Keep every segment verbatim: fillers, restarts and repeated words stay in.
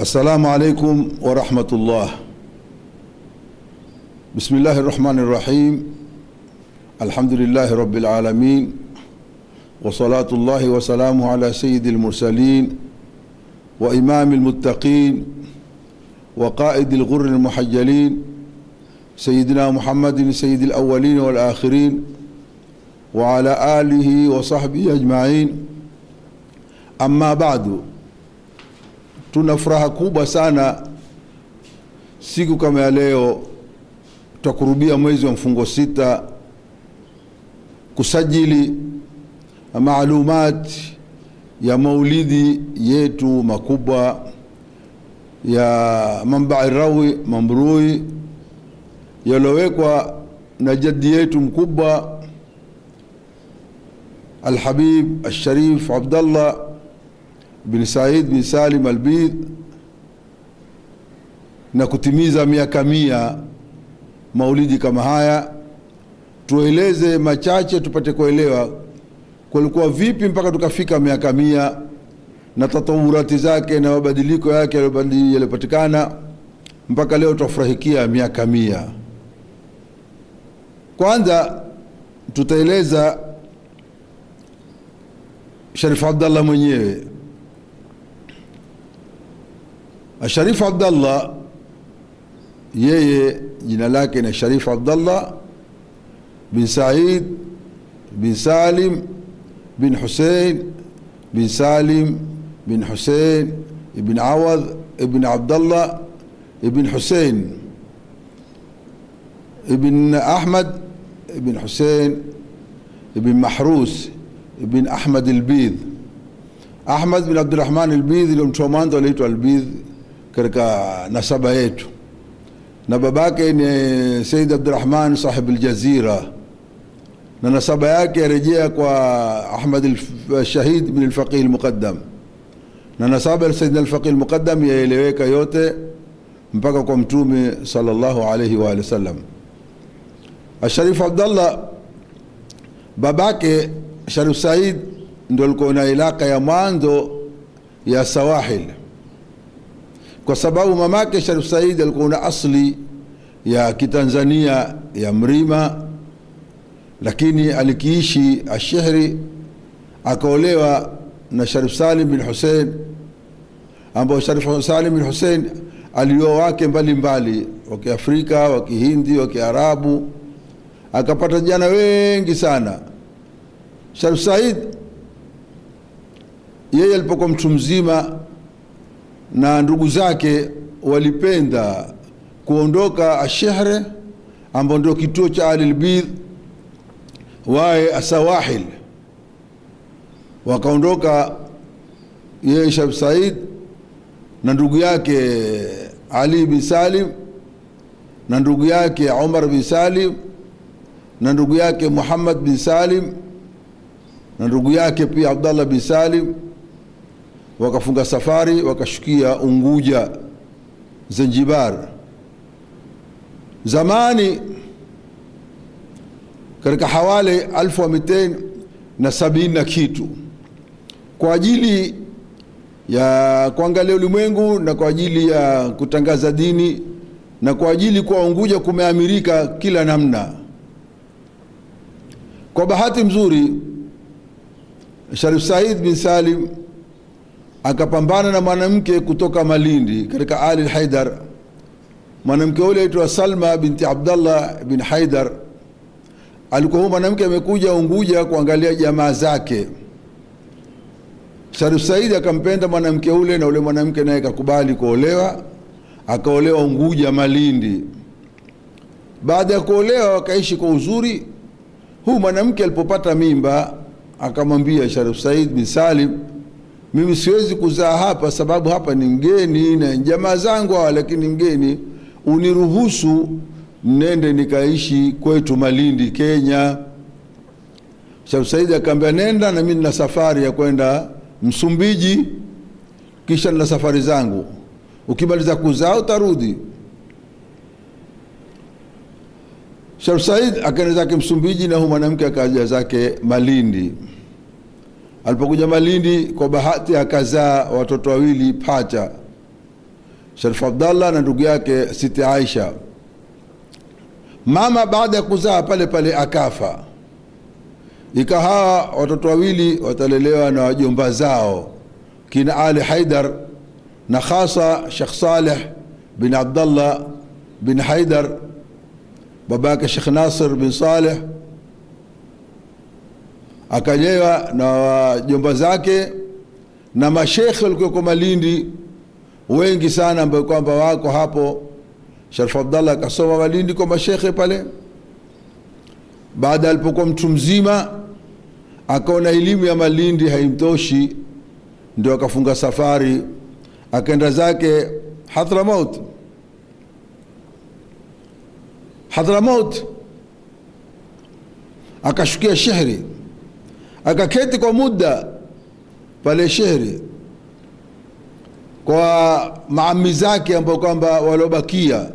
السلام عليكم ورحمة الله. بسم الله الرحمن الرحيم. الحمد لله رب العالمين، وصلاة الله وسلامه على سيد المرسلين وإمام المتقين وقائد الغر المحجلين سيدنا محمد سيد الأولين والآخرين وعلى آله وصحبه أجمعين. أما بعد، tuna furaha kubwa sana siku kama ya leo tutakurubia mwezi wa mfungo sita kusajili maalumat ya maulidi yetu makubwa ya Manbai Rawi Mambrui yalowekwa na jaddi yetu mkubwa Al-Habib Al-Sharif Abdallah bin Said bin Salim Al-Bidh, na kutimiza miaka mia maulidi kama haya. Tueleze machache tupate kuelewa kulikuwa vipi mpaka tukafika miaka mia na tatawurati zake na mabadiliko yake yaliyopatikana mpaka leo tufurahikia miaka mia. Kwanza tutaeleza Sharif Abdallah mwenyewe. Sharif Abdallah yeye jina lake ni Sharif Abdallah bin Said bin Salim bin Hussein bin Salim bin Hussein ibn Awad ibn Abdallah ibn Hussein ibn Ahmad ibn Hussein ibn Mahrus ibn Ahmad Al-Bidh. Ahmad bin Abdurrahman Al-Bidh ndio mtu wa mwanzo aliitwa Al-Bidh katika nasaba yetu, na babake ni Sayyid Abdurrahman sahib al-Jazira, na nasaba yake yarejea kwa Ahmad al-Shahid bin al-Faqih al-Muqaddam, na nasaba ya Sayyid al-Faqih al-Muqaddam yaeleweka yote mpaka kwa Mtume sallallahu alayhi wa sallam. Sharif Abdallah babake Sharif Said ndio alikuwa na ilaka ya mwanzo ya Sawahil, kwa sababu mamake Sharif Said alikuwa na asli ya Kitanzania ya Mrima, lakini alikiishi Ashehri, akaolewa na Sharif Salim bin Hussein, ambao Sharif Salim bin Hussein alioa wake mbalimbali wa Kiafrika, wa Kihindi, wa Kiarabu, akapata jana wengi sana. Sharif Said yeye alipokuwa mtu mzima na ndugu zake walipenda kuondoka Ashehre ambao ndio kituo cha Al-Bidh wae Asawahil, wakaondoka yeye Sharif Said na ndugu yake Ali bin Salim na ndugu yake Umar bin Salim na ndugu yake Muhammad bin Salim na ndugu yake pia Abdallah bin Salim, wakafunga safari wakashukia Unguja Zanzibar. Zamani katika hawale alfu wa mitain na sabini na kitu, kwa ajili ya kuangalia ulimwengu na kwa ajili ya kutangaza dini na kwa ajili kwa Unguja kumeamirika kila namna. Kwa bahati mzuri Sharif Said bin Salim akapambana na mwanamke kutoka Malindi katika Ali al-Haidar. Mwanamke yule aitwa Salma binti Abdallah bin Haidar. Alikuwa huyo mwanamke amekuja Unguja kuangalia jamaa zake. Sharif Said akampenda mwanamke yule, na yule mwanamke naye akakubali kuolewa, akaolewa Unguja Malindi. Baada ya kuolewa wakaishi kwa uzuri. Huyu mwanamke alipopata mimba akamwambia Sharif Said bin Salim, mimi siwezi kuzaa hapa sababu hapa ni mgeni na jamaa zangu hawa, lakini mgeni, uniruhusu nende nikaishi kwetu Malindi Kenya. Sharif Said akamwambia, nenda, na mimi nina safari ya kwenda Msumbiji, kisha nina safari zangu, ukimaliza kuzaa utarudi. Sharif Said akaenda zake Msumbiji na huyo mwanamke akaja zake Malindi. Alipokuja Malindi kwa bahati akazaa watoto wawili pacha. Sharif Abdallah na ndugu yake Siti Aisha. Mama baada ya kuzaa pale pale akafa, ikawa watoto wawili watalelewa na wajomba zao kina Ali Haidar na hasa Sheikh Saleh bin Abdallah bin Haidar, babake Sheikh Nasir bin Saleh akalewa na wajomba zake na mashekhe walikuwa Malindi wengi sana ambao kwamba wako hapo. Sharif Abdallah akasoma Malindi kwa mashekhe pale. Baada alipokuwa mtu mzima akaona elimu ya Malindi haimtoshi, ndio akafunga safari akaenda zake Hadramaut. Hadramaut akashukia Shehri, akaketi kwa muda pale Shehri kwa maami zake ambao kwamba walobakia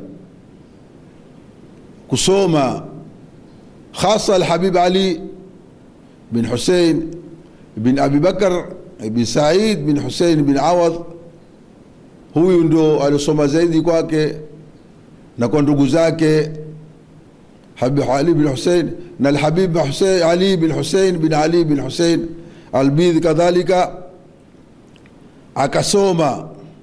kusoma, hasa Al-Habib Ali bin Hussein bin Abi Bakr bin Said bin Hussein bin Awad. Huyu ndo alisoma zaidi kwake na kwa ndugu zake Habib Ali bin Hussein na Al-Habib Hussein Ali bin Hussein bin Ali bin Hussein Al-Bidh kadhalika akasoma.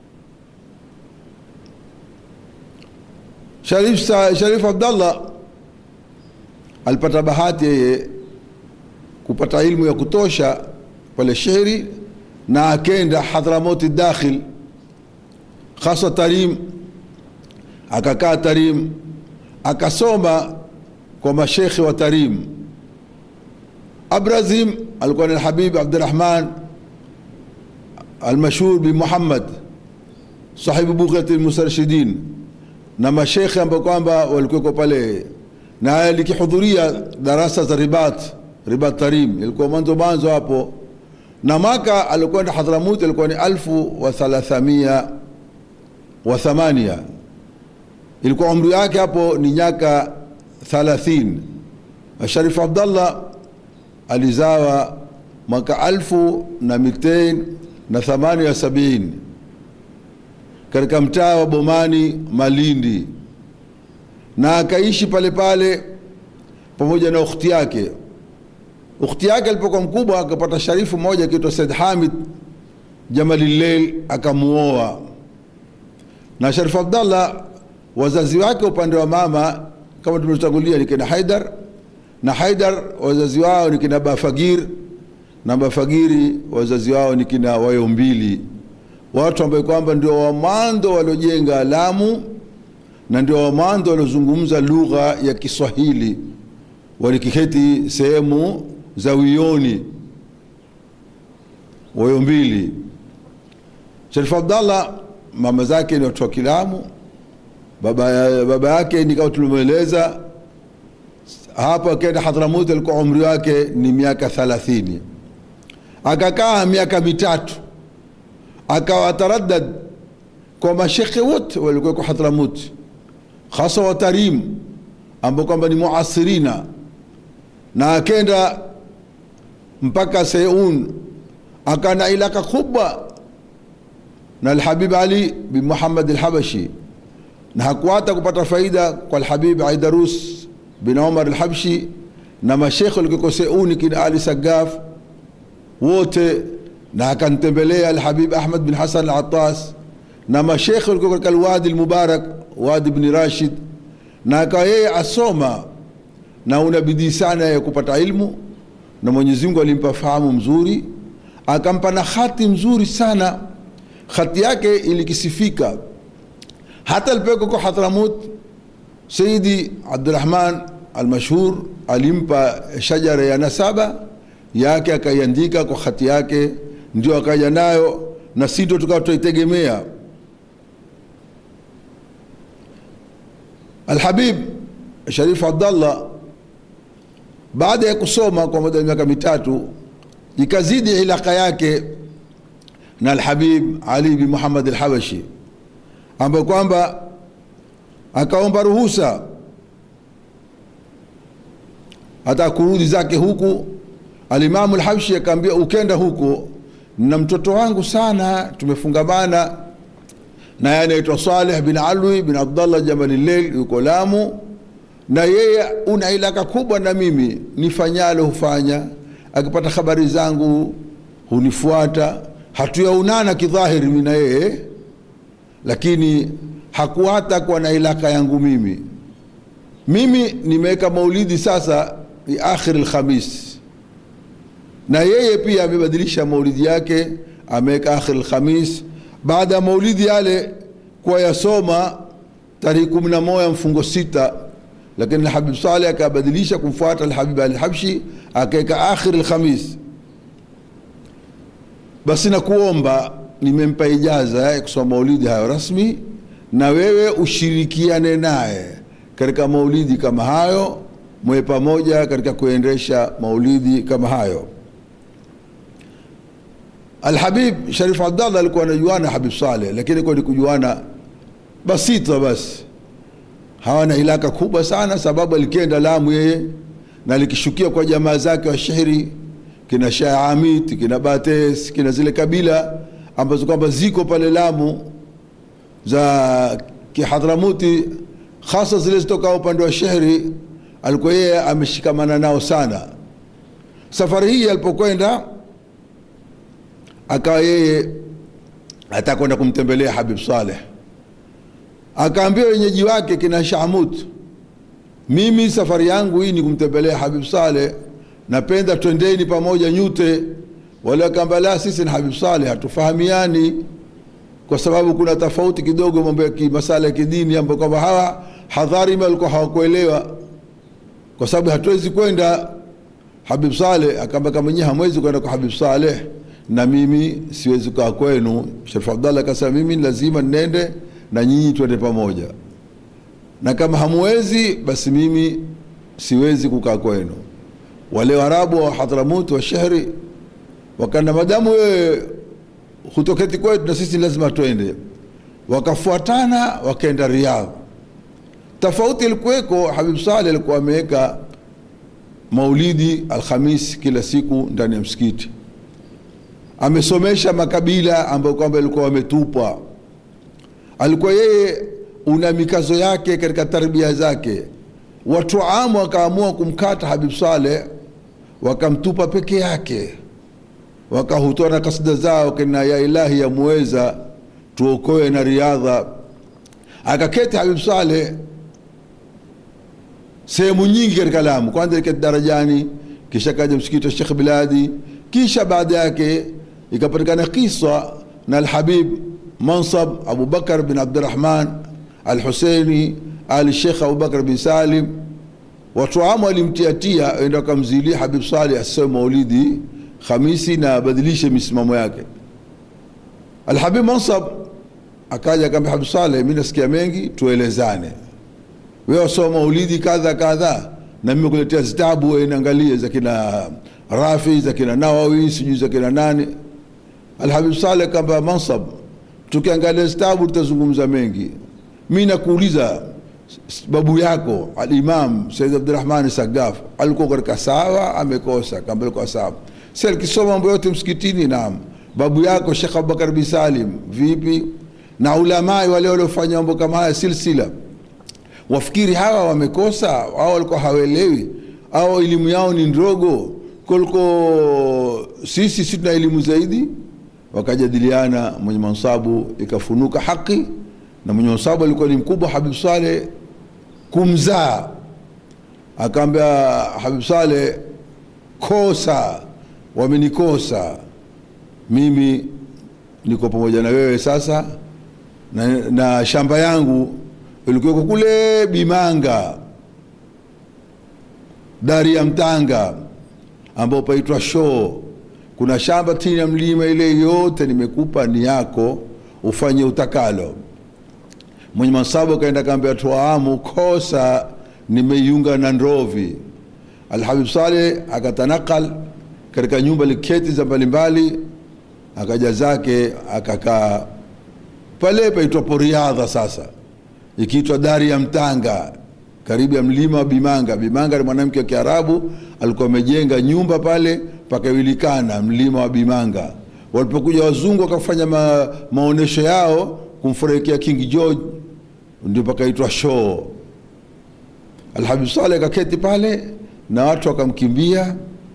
Sharif Sharif Abdallah alipata bahati yeye kupata ilmu ya kutosha pale Shehri na akenda Hadramaut Dakhil, hasa Tarim. Akakaa Tarim akasoma kwa mashekhi wa Tarim. Abrazim alikuwa ni Al-Habib Abdurrahman Al-Mashhur bin Muhammad sahibu Bughat al-Mustarshidin na mashekhi ambao kwamba walikuwa pale, na alikihudhuria darasa za Ribat Ribat Tarim, ilikuwa mwanzo mwanzo hapo. Na mwaka alikuwa na Hadramaut alikuwa ni alfu wa thalathamia wa thamania, ilikuwa umri yake hapo ni miaka thalathini. Sharif Abdallah alizawa mwaka alfu na mitain na thamani ya sabini katika mtaa wa Bomani Malindi, na akaishi pale pale pamoja na ukhti yake. Ukhti yake alipokuwa mkubwa akapata sharifu mmoja kiitwa Said Hamid Jamalil, akamuoa. Na Sharif Abdallah wazazi wake upande wa mama kama tumetangulia ni kina Haidar, na Haidar wazazi wao ni kina Bafagir, na Bafagiri wazazi wao ni kina Wayombili, watu ambao kwamba ndio wa mwanzo waliojenga Lamu na ndio wa mwanzo waliozungumza lugha ya Kiswahili, walikiketi sehemu za Wioni. Wayombili. Sharif Abdallah mama zake ni watu wa Kilamu, baba baba yake ni kama tulimueleza hapa akaenda Hadramaut alikuwa umri wake ni miaka thalathini. Akakaa miaka mitatu akawa taraddad kwa mashekhe wote walikuwa kwa Hadramaut, hasa wa Tarim ambao kwamba ni muasirina, na akaenda mpaka Sayun, akana ilaka kubwa na Al-Habib Ali bin Muhammad Al-Habashi, na hakuata kupata faida kwa Al-Habib Aidarus bin Umar Al-Habshi na mashekhe walikuwa Sayun kina Ali Sagaf wote, na akantembelea Al-Habib Ahmad bin Hassan Al-Attas na mashekhe walikuwa katika Al-Wadi Al-Mubarak Wadi ibn Rashid, na akawa yeye asoma na unabidii sana ya kupata ilmu, na Mwenyezi Mungu alimpa fahamu mzuri, akampa na khati mzuri sana. Khati yake ilikisifika hata alipeko kwa Hadramaut. Sayyidi Abdurrahman Al-Mashhur alimpa shajara ya nasaba yake akaiandika kwa khati yake, ndio akaja nayo na sisi ndio tukao tuitegemea. Al-Habib Sharif Abdallah baada ya kusoma kwa muda wa miaka mitatu ikazidi ilaka yake na Al-Habib Ali bin Muhammad Al-Habashi, ambapo kwamba akaomba ruhusa hata kurudi zake huku. Al-Imam Al-Habashi akamwambia, ukenda huko na mtoto wangu sana tumefungamana, na yeye anaitwa Saleh bin Alwi bin Abdullah Jamalil yuko Lamu, na yeye una ilaka kubwa na mimi, nifanyalo hufanya, akipata habari zangu hunifuata. Hatuyaunana kidhahiri mimi na yeye, lakini hakuata kwa na ilaka yangu mimi. Mimi nimeweka maulidi sasa ni akhir al-Khamis, na yeye pia amebadilisha maulidi yake, ameweka akhir al-Khamis. Baada ya maulidi yale kwa yasoma tarehe kumi na moja mfungo sita, lakini Habib Saleh akabadilisha kumfuata al-Habib al-Habshi, akaweka akhir al-Khamis. Basi na kuomba, nimempa ijaza ya kusoma maulidi hayo rasmi, na wewe ushirikiane naye katika maulidi kama hayo, mwe pamoja katika kuendesha maulidi kama hayo. Al-Habib Sharif Abdallah alikuwa anajuana Habib Saleh, lakini kwa kujuana basita basi, hawana ilaka kubwa sana, sababu alikenda Lamu yeye na alikishukia kwa jamaa zake wa shairi, kina Shah Amit, kina Bates, kina zile kabila ambazo kwamba ziko pale Lamu za Kihadramuti, hasa zile zitoka upande wa shairi, alikuwa yeye ameshikamana nao sana. Safari hii alipokwenda, akawa yeye atakwenda kumtembelea Habib Saleh, akaambia wenyeji wake kina Shahamut, mimi safari yangu hii ni kumtembelea Habib Saleh, napenda twendeni pamoja nyute. Wala kamba la, sisi na Habib Saleh hatufahamiani, kwa sababu kuna tofauti kidogo mambo ya kimasala ya kidini, ambapo kama hawa hadhari walikuwa hawakuelewa, kwa sababu hatuwezi kwenda. Habib Saleh akamba kama nyinyi hamwezi kwenda kwa Habib Saleh, na mimi siwezi kukaa kwenu. Sharif Abdallah akasema mimi lazima nende na nyinyi twende pamoja, na kama hamwezi basi mimi siwezi kukaa kwenu. Wale Waarabu wa Hadramut wa Shahri wakana, madamu wewe hutoketi kwetu na sisi lazima twende, wakafuatana wakaenda Riyadh. Tofauti ilikuweko, Habib Saleh alikuwa ameweka maulidi al-Khamis kila siku ndani ya msikiti, amesomesha makabila ambayo kwamba alikuwa wametupwa. Alikuwa yeye una mikazo yake katika tarbia zake. Watu amu wakaamua kumkata Habib Saleh, wakamtupa peke yake, wakahutoa na kasida zao, kina ya ilahi ya muweza tuokoe na riadha. Akaketi Habib Saleh sehemu nyingi katika Lamu, kwanza ikati Darajani, kisha kaja msikiti wa Sheikh Biladi, kisha baada yake ikapatikana kisa na al-Habib Mansab Abu Bakar bin Abdurrahman al-Husaini al-Sheikh Abu Bakar bin Salim. Watu amu alimtiatia enda kumzilia Habib Saleh asome maulidi Khamisi na badilishe misimamo yake. Al-Habib Mansab akaja akamwambia Habib Saleh, mimi nasikia mengi, tuelezane. Wewe usome maulidi kadha kadha, na mimi kuletea zitabu wewe niangalie za kina Rafi, za kina Nawawi, sijui za kina nani. Al-Habib Saleh kamba Mansab, tukiangalia zitabu tutazungumza mengi. Mimi nakuuliza, babu yako al-Imam Sayyid Abdurrahman Sagaf alikuwa katika sawa amekosa? Kamba alikuwa sawa. Sasa ukisoma mambo yote msikitini, naam. Babu yako Sheikh Abu Bakar bin Salim vipi? Na ulama wale waliofanya mambo kama haya silsila, wafikiri hawa wamekosa au walikuwa hawaelewi au elimu yao ni ndogo kuliko sisi sisi tuna elimu zaidi? Wakajadiliana, mwenye mansabu ikafunuka haki, na mwenye mansabu alikuwa ni mkubwa Habib Saleh kumzaa. Akaambia Habib Saleh, kosa wamenikosa, mimi niko pamoja na wewe sasa, na, na shamba yangu ilikuwa kule Bimanga, dari ya Mtanga ambao paitwa Show. Kuna shamba chini ya mlima, ile yote nimekupa, ni yako, ufanye utakalo. Mwenye mansabu kaenda kaambia tuamu, kosa nimeiunga na Ndovi. Al-Habib Saleh akatanakal katika nyumba liketi za mbalimbali, akaja zake akakaa pale paitwa Poriadha, sasa ikiitwa dari ya Mtanga, karibu ya mlima wa Bimanga. Bimanga ni mwanamke wa Kiarabu alikuwa amejenga nyumba pale, pakawilikana mlima wa Bimanga. Walipokuja wazungu wakafanya ma, maonesho yao, kumfurahikia King George, ndio pakaitwa show. Al-Habib Saleh kaketi pale na watu wakamkimbia.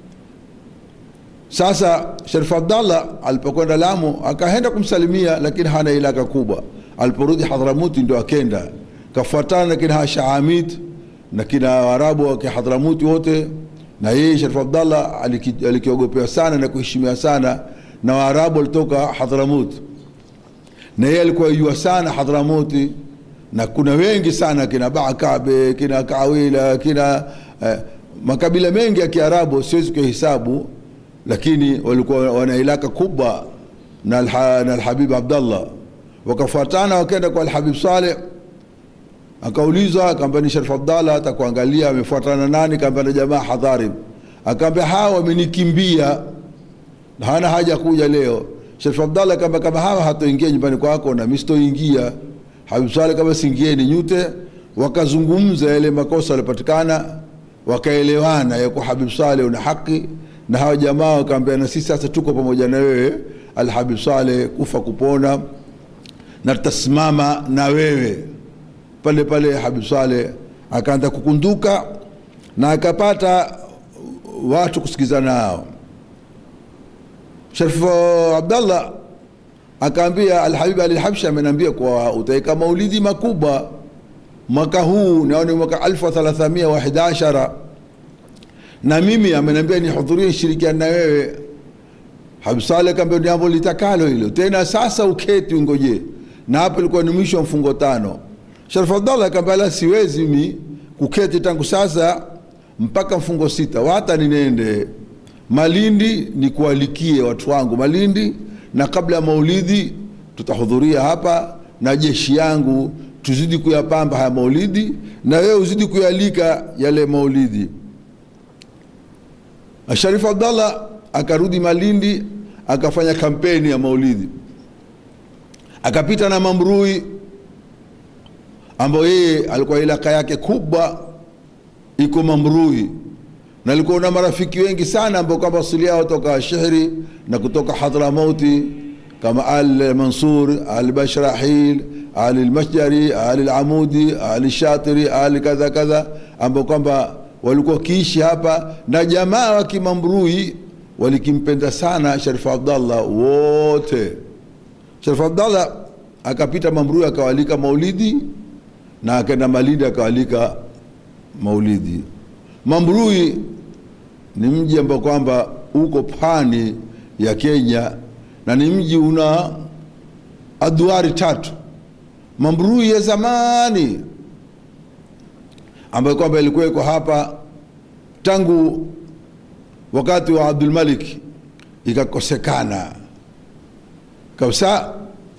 Sasa Sharif Abdallah alipokwenda Lamu akaenda kumsalimia, lakini hana ilaka kubwa. Aliporudi Hadramaut ndio akenda kafuatana na kina Shaamid na kina Waarabu wa Hadramaut wote, na yeye Sharif Abdallah alikiogopewa sana na kuheshimiwa sana na Waarabu walitoka Hadramaut, na yeye alikuwa yua sana Hadramaut, na kuna wengi sana kina Bakabe, kina Kawila, kina eh, makabila mengi ya Kiarabu siwezi kuhesabu, lakini walikuwa wana ilaka kubwa na Al-Habib Abdallah. Wakafuatana wakaenda kwa Al-Habib Saleh, akaulizwa akamwambia ni Sharif Abdallah, atakuangalia amefuatana nani, akamwambia na jamaa Hadharib. Akamwambia hawa wamenikimbia na hana haja kuja leo. Sharif Abdallah akamwambia kama hawa hatoingia nyumbani kwako na mimi sitoingia. Habib Saleh kama singieni nyute, wakazungumza yale makosa yalipatikana, wakaelewana ya kwa Habib Saleh una haki, na hawa jamaa wakamwambia na sisi sasa tuko pamoja na wewe Al-Habib Saleh, kufa kupona na tutasimama na wewe. Pale pale Habib Saleh akaanza kukunduka na akapata watu kusikizana nao. Sharif Abdallah akaambia Al-Habib Al-Habshi ameniambia kwa utaika maulidi makubwa mwaka huu, naona mwaka elfu thelathini na moja na kumi, na mimi ameniambia nihudhurie shirikiana na wewe. Habib Saleh akamwambia jambo litakalo hilo tena, sasa uketi ungoje, na hapo ilikuwa ni mwisho wa mfungo tano. Sharif Abdallah akamwambia siwezi mimi kuketi tangu sasa mpaka mfungo sita, hata ninende Malindi nikualikie watu wangu Malindi, na kabla ya maulidi tutahudhuria hapa na jeshi yangu, tuzidi kuyapamba haya maulidi na wewe uzidi kuyalika yale maulidi. Sharif Abdallah akarudi Malindi akafanya kampeni ya maulidi, akapita na Mamrui ambao yeye alikuwa ilaka yake kubwa iko Mamrui, na alikuwa na marafiki wengi sana ambao kwamba asili yao kutoka Shihri na kutoka Hadramauti kama Al-Mansur, Al-Bashrahil, Al-Mashjari, Al-Amudi, Al-Shatiri, Al-kadha kadha, ambao kwamba walikuwa kiishi hapa, na jamaa wa Kimamrui walikimpenda sana Sharif Abdallah wote. Sharif Abdallah akapita Mamrui akawalika maulidi, na akaenda Malindi akawalika maulidi. Mamrui ni mji ambao kwamba uko pwani ya Kenya, na ni mji una adwari tatu. Mamrui ya zamani ambayo kwamba ilikuwa iko hapa tangu wakati wa Abdul Malik ikakosekana kabisa.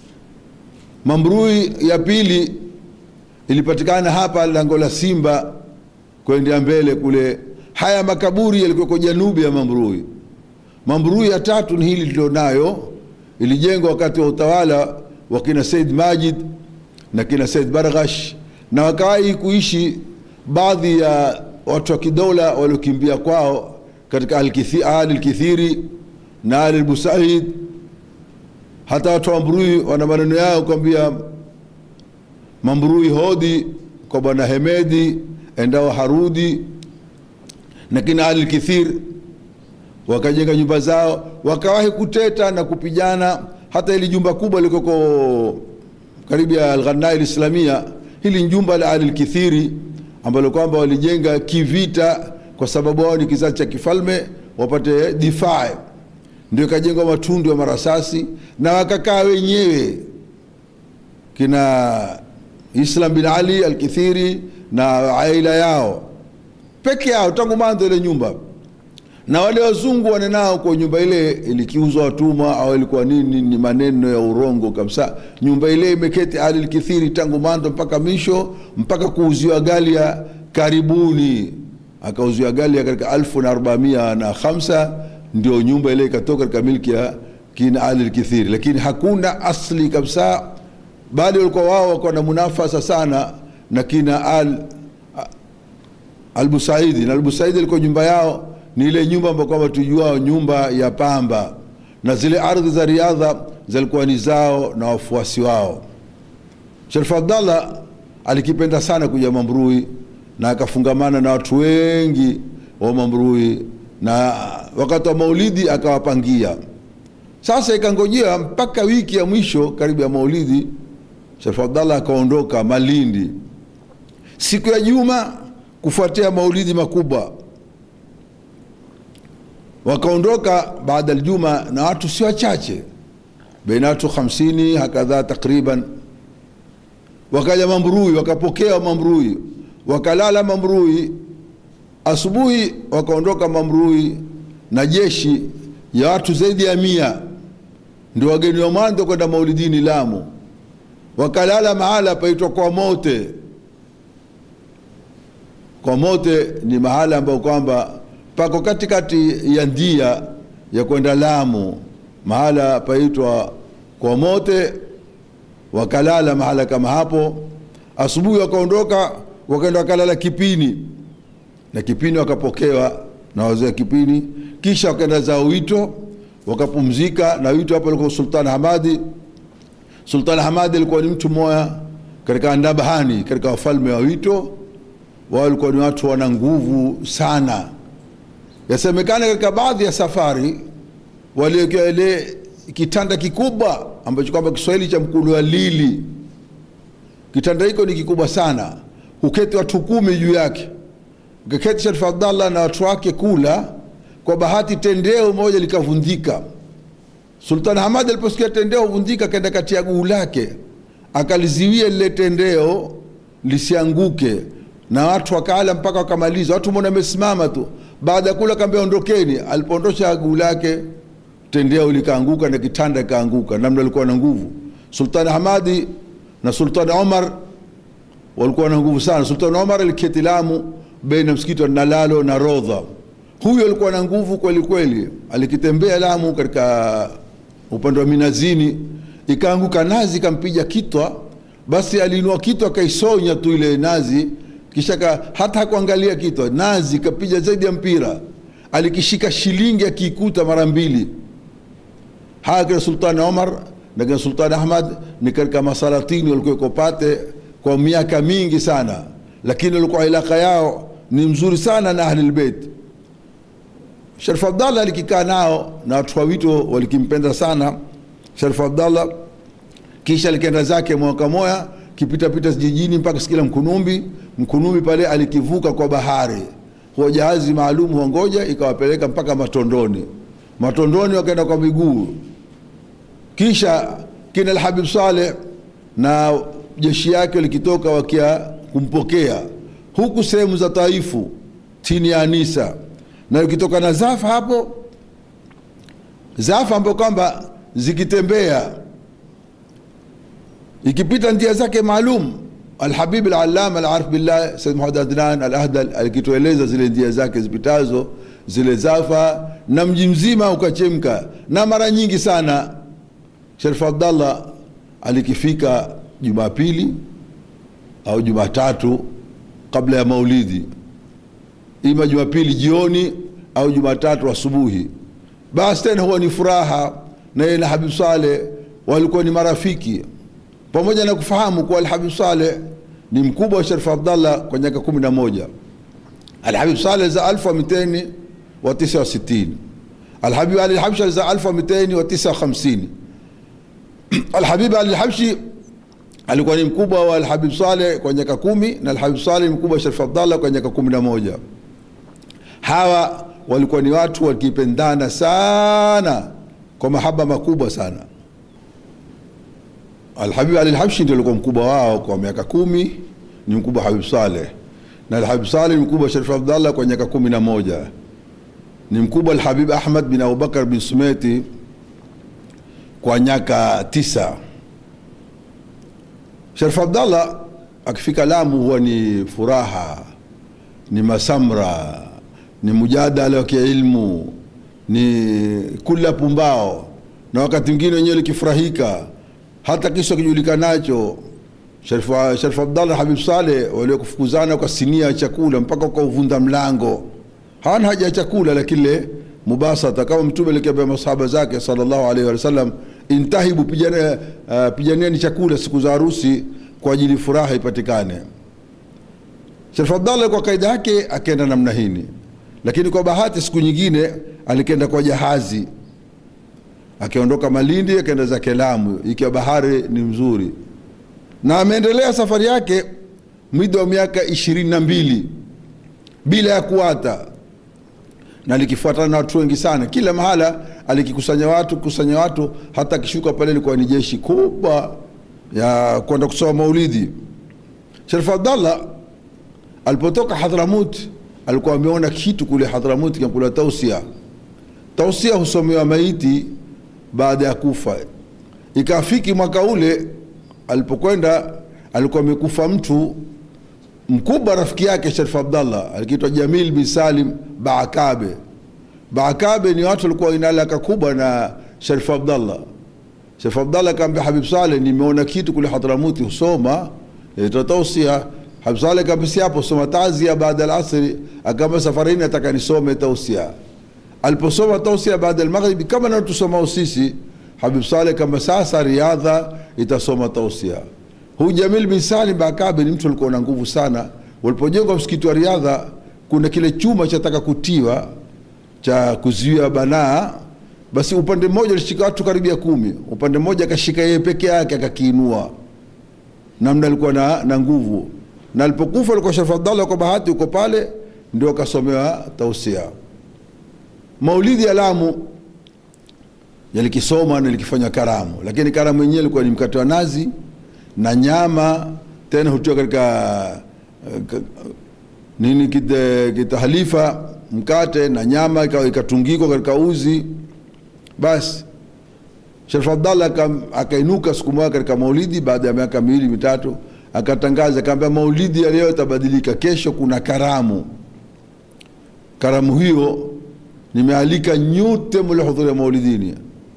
Mamrui ya pili ilipatikana hapa lango la Simba kwenda mbele kule. Haya makaburi yalikuwa kwa janubi ya Mamrui. Mamrui ya tatu ni hili tulionayo, ilijengwa wakati wa utawala wa kina Said Majid na kina Said Barghash, na wakawahi kuishi baadhi ya watu wa kidola waliokimbia kwao katika Al-Kithiri na Al-Busaid. Hata watu wa Mamrui wana maneno yao kwambia Mamrui hodi kwa bwana Hemedi endao harudi, na kina Al-Kithir wakajenga nyumba zao, wakawahi kuteta na kupigana. Hata ili jumba kubwa liko karibu ya Al-Ghanai Al-Islamia, hili jumba la Al-Kithiri ambalo kwamba walijenga kivita kwa sababu wao ni kizazi cha kifalme wapate difaa, ndio kajengwa matundu ya marasasi, na wakakaa wenyewe kina Islam bin Ali Al-Kithiri na aila yao peke yao tangu mwanzo ile nyumba, na wale wazungu wanenao kwa nyumba ile ilikiuzwa watumwa au ilikuwa nini, ni maneno ya urongo kabisa. Nyumba ile imeketi Ali Al-Kithiri tangu mwanzo mpaka misho, mpaka kuuziwa Galia karibuni, akauziwa Galia katika elfu na arobaini na hamsa, ndio nyumba ile ikatoka katika milki ya kina Ali Al-Kithiri, lakini hakuna asli kabisa. Bali walikuwa wao wako na munafasa sana na kina al Al-Busaidi, na Al-Busaidi ilikuwa nyumba yao ni ile nyumba ambayo kwamba tujuao nyumba ya pamba, na zile ardhi za Riadha zilikuwa ni zao na wafuasi wao. Sharif Abdallah alikipenda sana kuja Mambrui na akafungamana na watu wengi wa Mambrui, na wakati wa Maulidi akawapangia. Sasa ikangojea mpaka wiki ya mwisho karibu ya Maulidi, Sharif Abdallah akaondoka Malindi siku ya Juma kufuatia Maulidi makubwa. Wakaondoka baada aljuma na watu si wachache, baina watu hamsini hakadha takriban. Wakaja Mambrui, wakapokea Mambrui, wakalala Mambrui. Asubuhi wakaondoka Mambrui na jeshi ya watu zaidi ya mia, ndio wageni wa mwanzo kwenda Maulidini Lamu. Wakalala mahala paitwa Kwa Mote. Kwa Mote ni mahala ambao kwamba pako katikati ya ndia ya kwenda Lamu, mahala paitwa Kwa Mote. Wakalala mahala kama hapo. Asubuhi wakaondoka wakaenda wakalala Kipini, na Kipini wakapokewa na wazee Kipini. Kisha wakaenda zao Wito, wakapumzika na Wito. Hapo alikuwa Sultan Hamadi. Sultan Hamadi alikuwa ni mtu mmoja katika Ndabahani, katika wafalme wa Wito. Wao walikuwa ni watu wana nguvu sana. Yasemekana katika baadhi ya safari waliwekea ile kitanda kikubwa ambacho kwamba Kiswahili cha mkulu wa lili. Kitanda hiko ni kikubwa sana, uketi watu kumi juu yake. Ukaketi Sharif Abdallah na watu wake kula, kwa bahati tendeo moja likavundika. Sultan Hamad aliposikia tendeo vundika, kaenda kati ya guu lake akaliziwia lile tendeo lisianguke, na watu wakala mpaka wakamaliza. Watu mbona wamesimama tu, baada ya kula kaambia ondokeni. Alipoondosha guu lake tendeo likaanguka na kitanda kaanguka. Namna alikuwa na nguvu Sultan Hamadi. Na Sultan Omar walikuwa na nguvu sana. Sultan Omar aliketi Lamu baina msikiti wa Nalalo na Rodha. Huyo alikuwa na nguvu kweli kweli. Alikitembea Lamu katika upande wa Minazini, ikaanguka nazi kampija kitwa. Basi aliinua kitwa kaisonya tu ile nazi, kisha ka, hata kuangalia kitwa, nazi kapija zaidi ya mpira. Alikishika shilingi akikuta mara mbili. Haya Sultan Omar na Sultan Ahmad ni katika masalatini walikuwa kopate kwa miaka mingi sana, lakini walikuwa ilaka yao ni mzuri sana na ahli albayt. Sharif Abdallah alikikaa nao na watu wa Wito walikimpenda sana Sharif Abdallah. Kisha alikenda zake mwaka moja kipita pita jijini mpaka sikila Mkunumbi. Mkunumbi pale alikivuka kwa bahari kwa jahazi maalum hongoja, ikawapeleka mpaka Matondoni. Matondoni wakaenda kwa miguu. Kisha kina Al-Habib Saleh na jeshi yake likitoka wakia kumpokea huku sehemu za Taifu chini ya Anisa, na ukitoka na Zafa hapo Zafa ambapo kwamba zikitembea ikipita njia zake maalum. Al-Habib Al-Allama Al-Arif Billah Sayyid Muhammad Adnan Al-Ahdal alikitueleza zile njia zake zipitazo zile Zafa, na mji mzima ukachemka. Na mara nyingi sana Sharif Abdallah alikifika Jumapili au Jumatatu kabla ya Maulidi, ima Jumapili jioni au Jumatatu asubuhi. Basi tena huwa ni furaha. Na yeye na Habib Saleh walikuwa ni marafiki, pamoja na kufahamu kwa Al-Habib Saleh ni mkubwa wa Sharif Abdallah kwa miaka kumi na moja. Al-Habib Saleh za elfu mbili na tisa na sitini, Al-Habib Ali Al-Habshi za elfu mbili na tisa na hamsini. Al-Habib Ali Al-Habshi alikuwa ni mkubwa wa Al-Habib Saleh kwa miaka kumi, na Al-Habib Saleh mkubwa wa Sharif Abdallah kwa miaka kumi na moja. Hawa walikuwa ni watu wakipendana sana kwa mahaba makubwa sana. Al-Habib Ali Al-Habshi ndio alikuwa mkubwa wao kwa miaka kumi, ni mkubwa Habib Saleh, na Al-Habib Saleh ni mkubwa Sharif Abdallah kwa miaka kumi na moja. Ni mkubwa Al-Habib Ahmad bin Abubakar bin Sumeti kwa miaka tisa. Sharif Abdallah akifika Lamu huwa ni furaha, ni masamra, ni mujadala wa kiilmu, ni kula pumbao, na wakati mwingine wenyewe likifurahika hata kisha kijulikanacho. Sharif Sharif Abdallah Habib Saleh wale kufukuzana kwa sinia ya chakula mpaka kwa uvunda mlango. Hana haja ya chakula, lakini mubasata kama mtume alikiambia masahaba zake sallallahu alaihi wasallam, intahibu pijane uh, pijanieni chakula siku za harusi kwa ajili furaha ipatikane. Sharif Abdallah kwa kaida yake akaenda namna hii, lakini kwa bahati siku nyingine alikenda kwa jahazi, akaondoka Malindi akaenda zake Lamu, ikiwa bahari ni mzuri, na ameendelea safari yake muda wa miaka ishirini na mbili bila ya kuata, na alikifuatana na watu wengi sana. Kila mahala alikikusanya watu kusanya watu, hata kishuka pale ilikuwa ni jeshi kubwa ya kwenda kusoma maulidi. Sharif Abdallah alipotoka Hadramut alikuwa ameona kitu kule Hadramut kama tausia. Tausia husomewa maiti baada ya kufa. Ikafiki mwaka ule alipokwenda, alikuwa amekufa mtu mkubwa rafiki yake Sharif Abdallah, alikiitwa Jamil bin Salim Baakabe. Baakabe ni watu walikuwa ina alaka kubwa na Sharif Abdallah. Sharif Abdallah akamwambia Habib Saleh, nimeona kitu kule Hadramuti usoma ito tausia. Habib Saleh akamwambia hapo soma tazia baada al-asr, akama safarini nataka nisome tausia. Aliposoma tausia baada al-maghrib kama na tusoma sisi, Habib Saleh kama sasa riadha itasoma tausia. Huyu Jamil bin Salim Baakabe ni mtu alikuwa na nguvu sana. Walipojenga msikiti wa Riadha, kuna kile chuma cha taka kutiwa cha kuzuia banaa, basi upande mmoja alishika watu karibia kumi, upande mmoja akashika yeye peke yake akakiinua. Namna alikuwa na, na nguvu. Na alipokufa alikuwa Sharif Abdallah kwa bahati uko pale ndio akasomewa tausia. Maulidi ya Lamu yalikisoma na yalikifanya karamu, lakini karamu yenyewe ilikuwa ni mkate wa nazi na nyama, tena hutoka katika nini kite kitahalifa, mkate na nyama ikatungikwa katika uzi. Basi Sharif Abdallah akainuka siku moja katika maulidi baada ya miaka miwili mitatu, akatangaza akamwambia maulidi ya leo itabadilika, kesho kuna karamu. Karamu hiyo nimealika nyote mliohudhuria maulidini.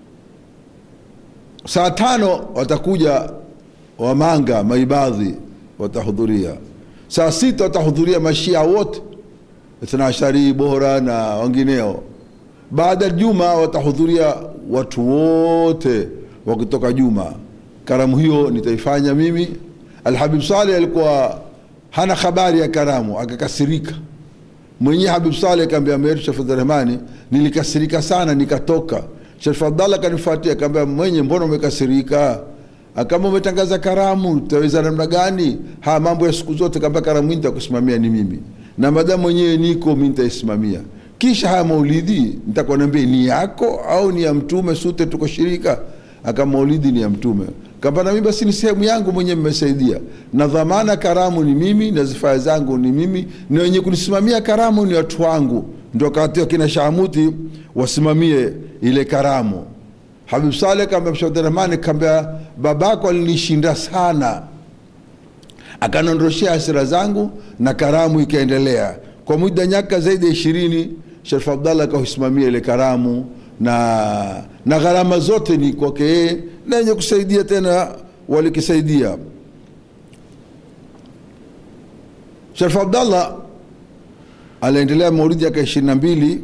Saa tano watakuja Wamanga Maibadhi watahudhuria, saa sita watahudhuria Mashia wote Ithna Ashari Bora na wengineo. Baada Juma watahudhuria watu wote wakitoka Juma. Karamu hiyo nitaifanya mimi. Al-Habib Saleh alikuwa hana habari ya karamu, akakasirika. Mwenye Habib Saleh akamwambia Meru Sharif Abdurrahmani, nilikasirika sana nikatoka. Sharif Abdallah kanifuatia akamwambia, mwenye mbona umekasirika? Akama umetangaza karamu, utaweza namna gani? Ha, mambo ya siku zote kama karamu nitakusimamia ni mimi. Na madamu mwenyewe niko mimi nitaisimamia. Kisha haya maulidi nitakuwa niambie ni yako au ni ya mtume, sote tuko shirika. Akama maulidi ni ya mtume. Kama na mimi basi ni sehemu yangu mwenyewe mmesaidia. Na dhamana karamu ni mimi na zifaa zangu ni mimi, na wenye kunisimamia karamu ni watu wangu. Ndio wakati kina Shahamuti wasimamie ile karamu. Habib Saleh kamba Abdurrahman kamba babako alinishinda sana, akanondoshia hasira zangu na karamu ikaendelea kwa muda nyaka zaidi ya ishirini. Sharif Abdallah kausimamia ile karamu na na gharama zote ni kwake yeye, na yenye kusaidia tena walikisaidia. Sharif Abdallah aliendelea maulidi yake ishirini na mbili,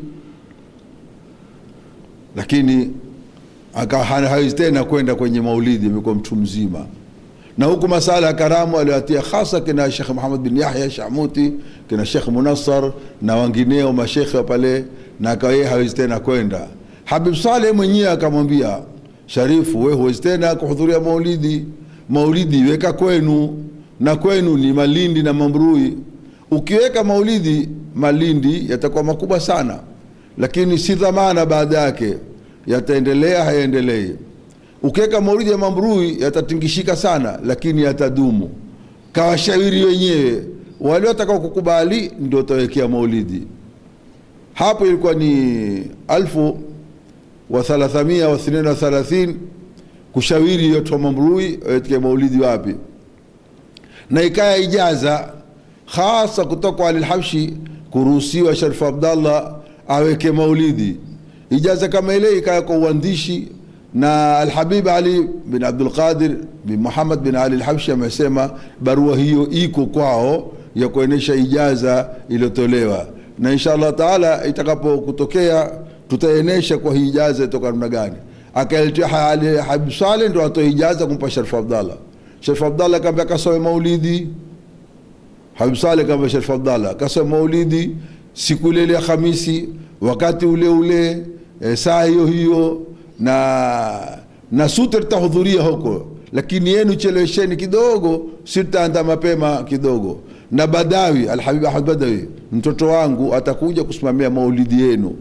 lakini akawa hawezi tena kwenda kwenye maulidi, amekuwa mtu mzima. Na huku masala ya karamu aliwatia hasa kina Sheikh Muhammad bin Yahya Shahamuti, kina Sheikh Munassar na wengineo mashekhe pale, na akawa yeye hawezi tena kwenda. Habib Saleh mwenyewe akamwambia, Sharifu, wewe huwezi tena kuhudhuria maulidi, maulidi weka kwenu, na kwenu ni Malindi na Mambrui. Ukiweka maulidi Malindi yatakuwa makubwa sana, lakini si dhamana baada yake yataendelea hayaendelei. Ukiweka maulidi ya Mambrui yatatingishika sana, lakini yatadumu. Kawashauri wenyewe wale watakao kukubali ndio utawekea maulidi. Hapo ilikuwa ni alfu wa thalathamia wa thelathini na thalathini, kushawiri yote wa Mambrui wetike maulidi wapi. Na ikaya ijaza hasa kutoka Ali al-Habshi kuruhusiwa Sharif Abdallah aweke maulidi. Ijaza kama ile ikaya kwa uandishi, na Al-Habib Ali bin Abdul Qadir bin Muhammad bin Ali al-Habshi amesema barua hiyo iko kwao ya kuonesha ijaza iliyotolewa, na inshallah taala itakapo kutokea tutaenesha kwa hii ijaza itoka namna gani. Akaelekea Ali Habib Saleh ndio atoe ijaza kumpa Sharif Abdallah. Sharif Abdallah akamwambia kasome maulidi. Habib Saleh akamwambia Sharif Abdallah kasome maulidi siku ile ya Hamisi, wakati ule ule, e, saa hiyo hiyo, na na sote tutahudhuria huko, lakini yenu chelewesheni kidogo, sitaanza mapema kidogo. Na Badawi, Al-Habib Ahmad Badawi, mtoto wangu atakuja kusimamia maulidi yenu.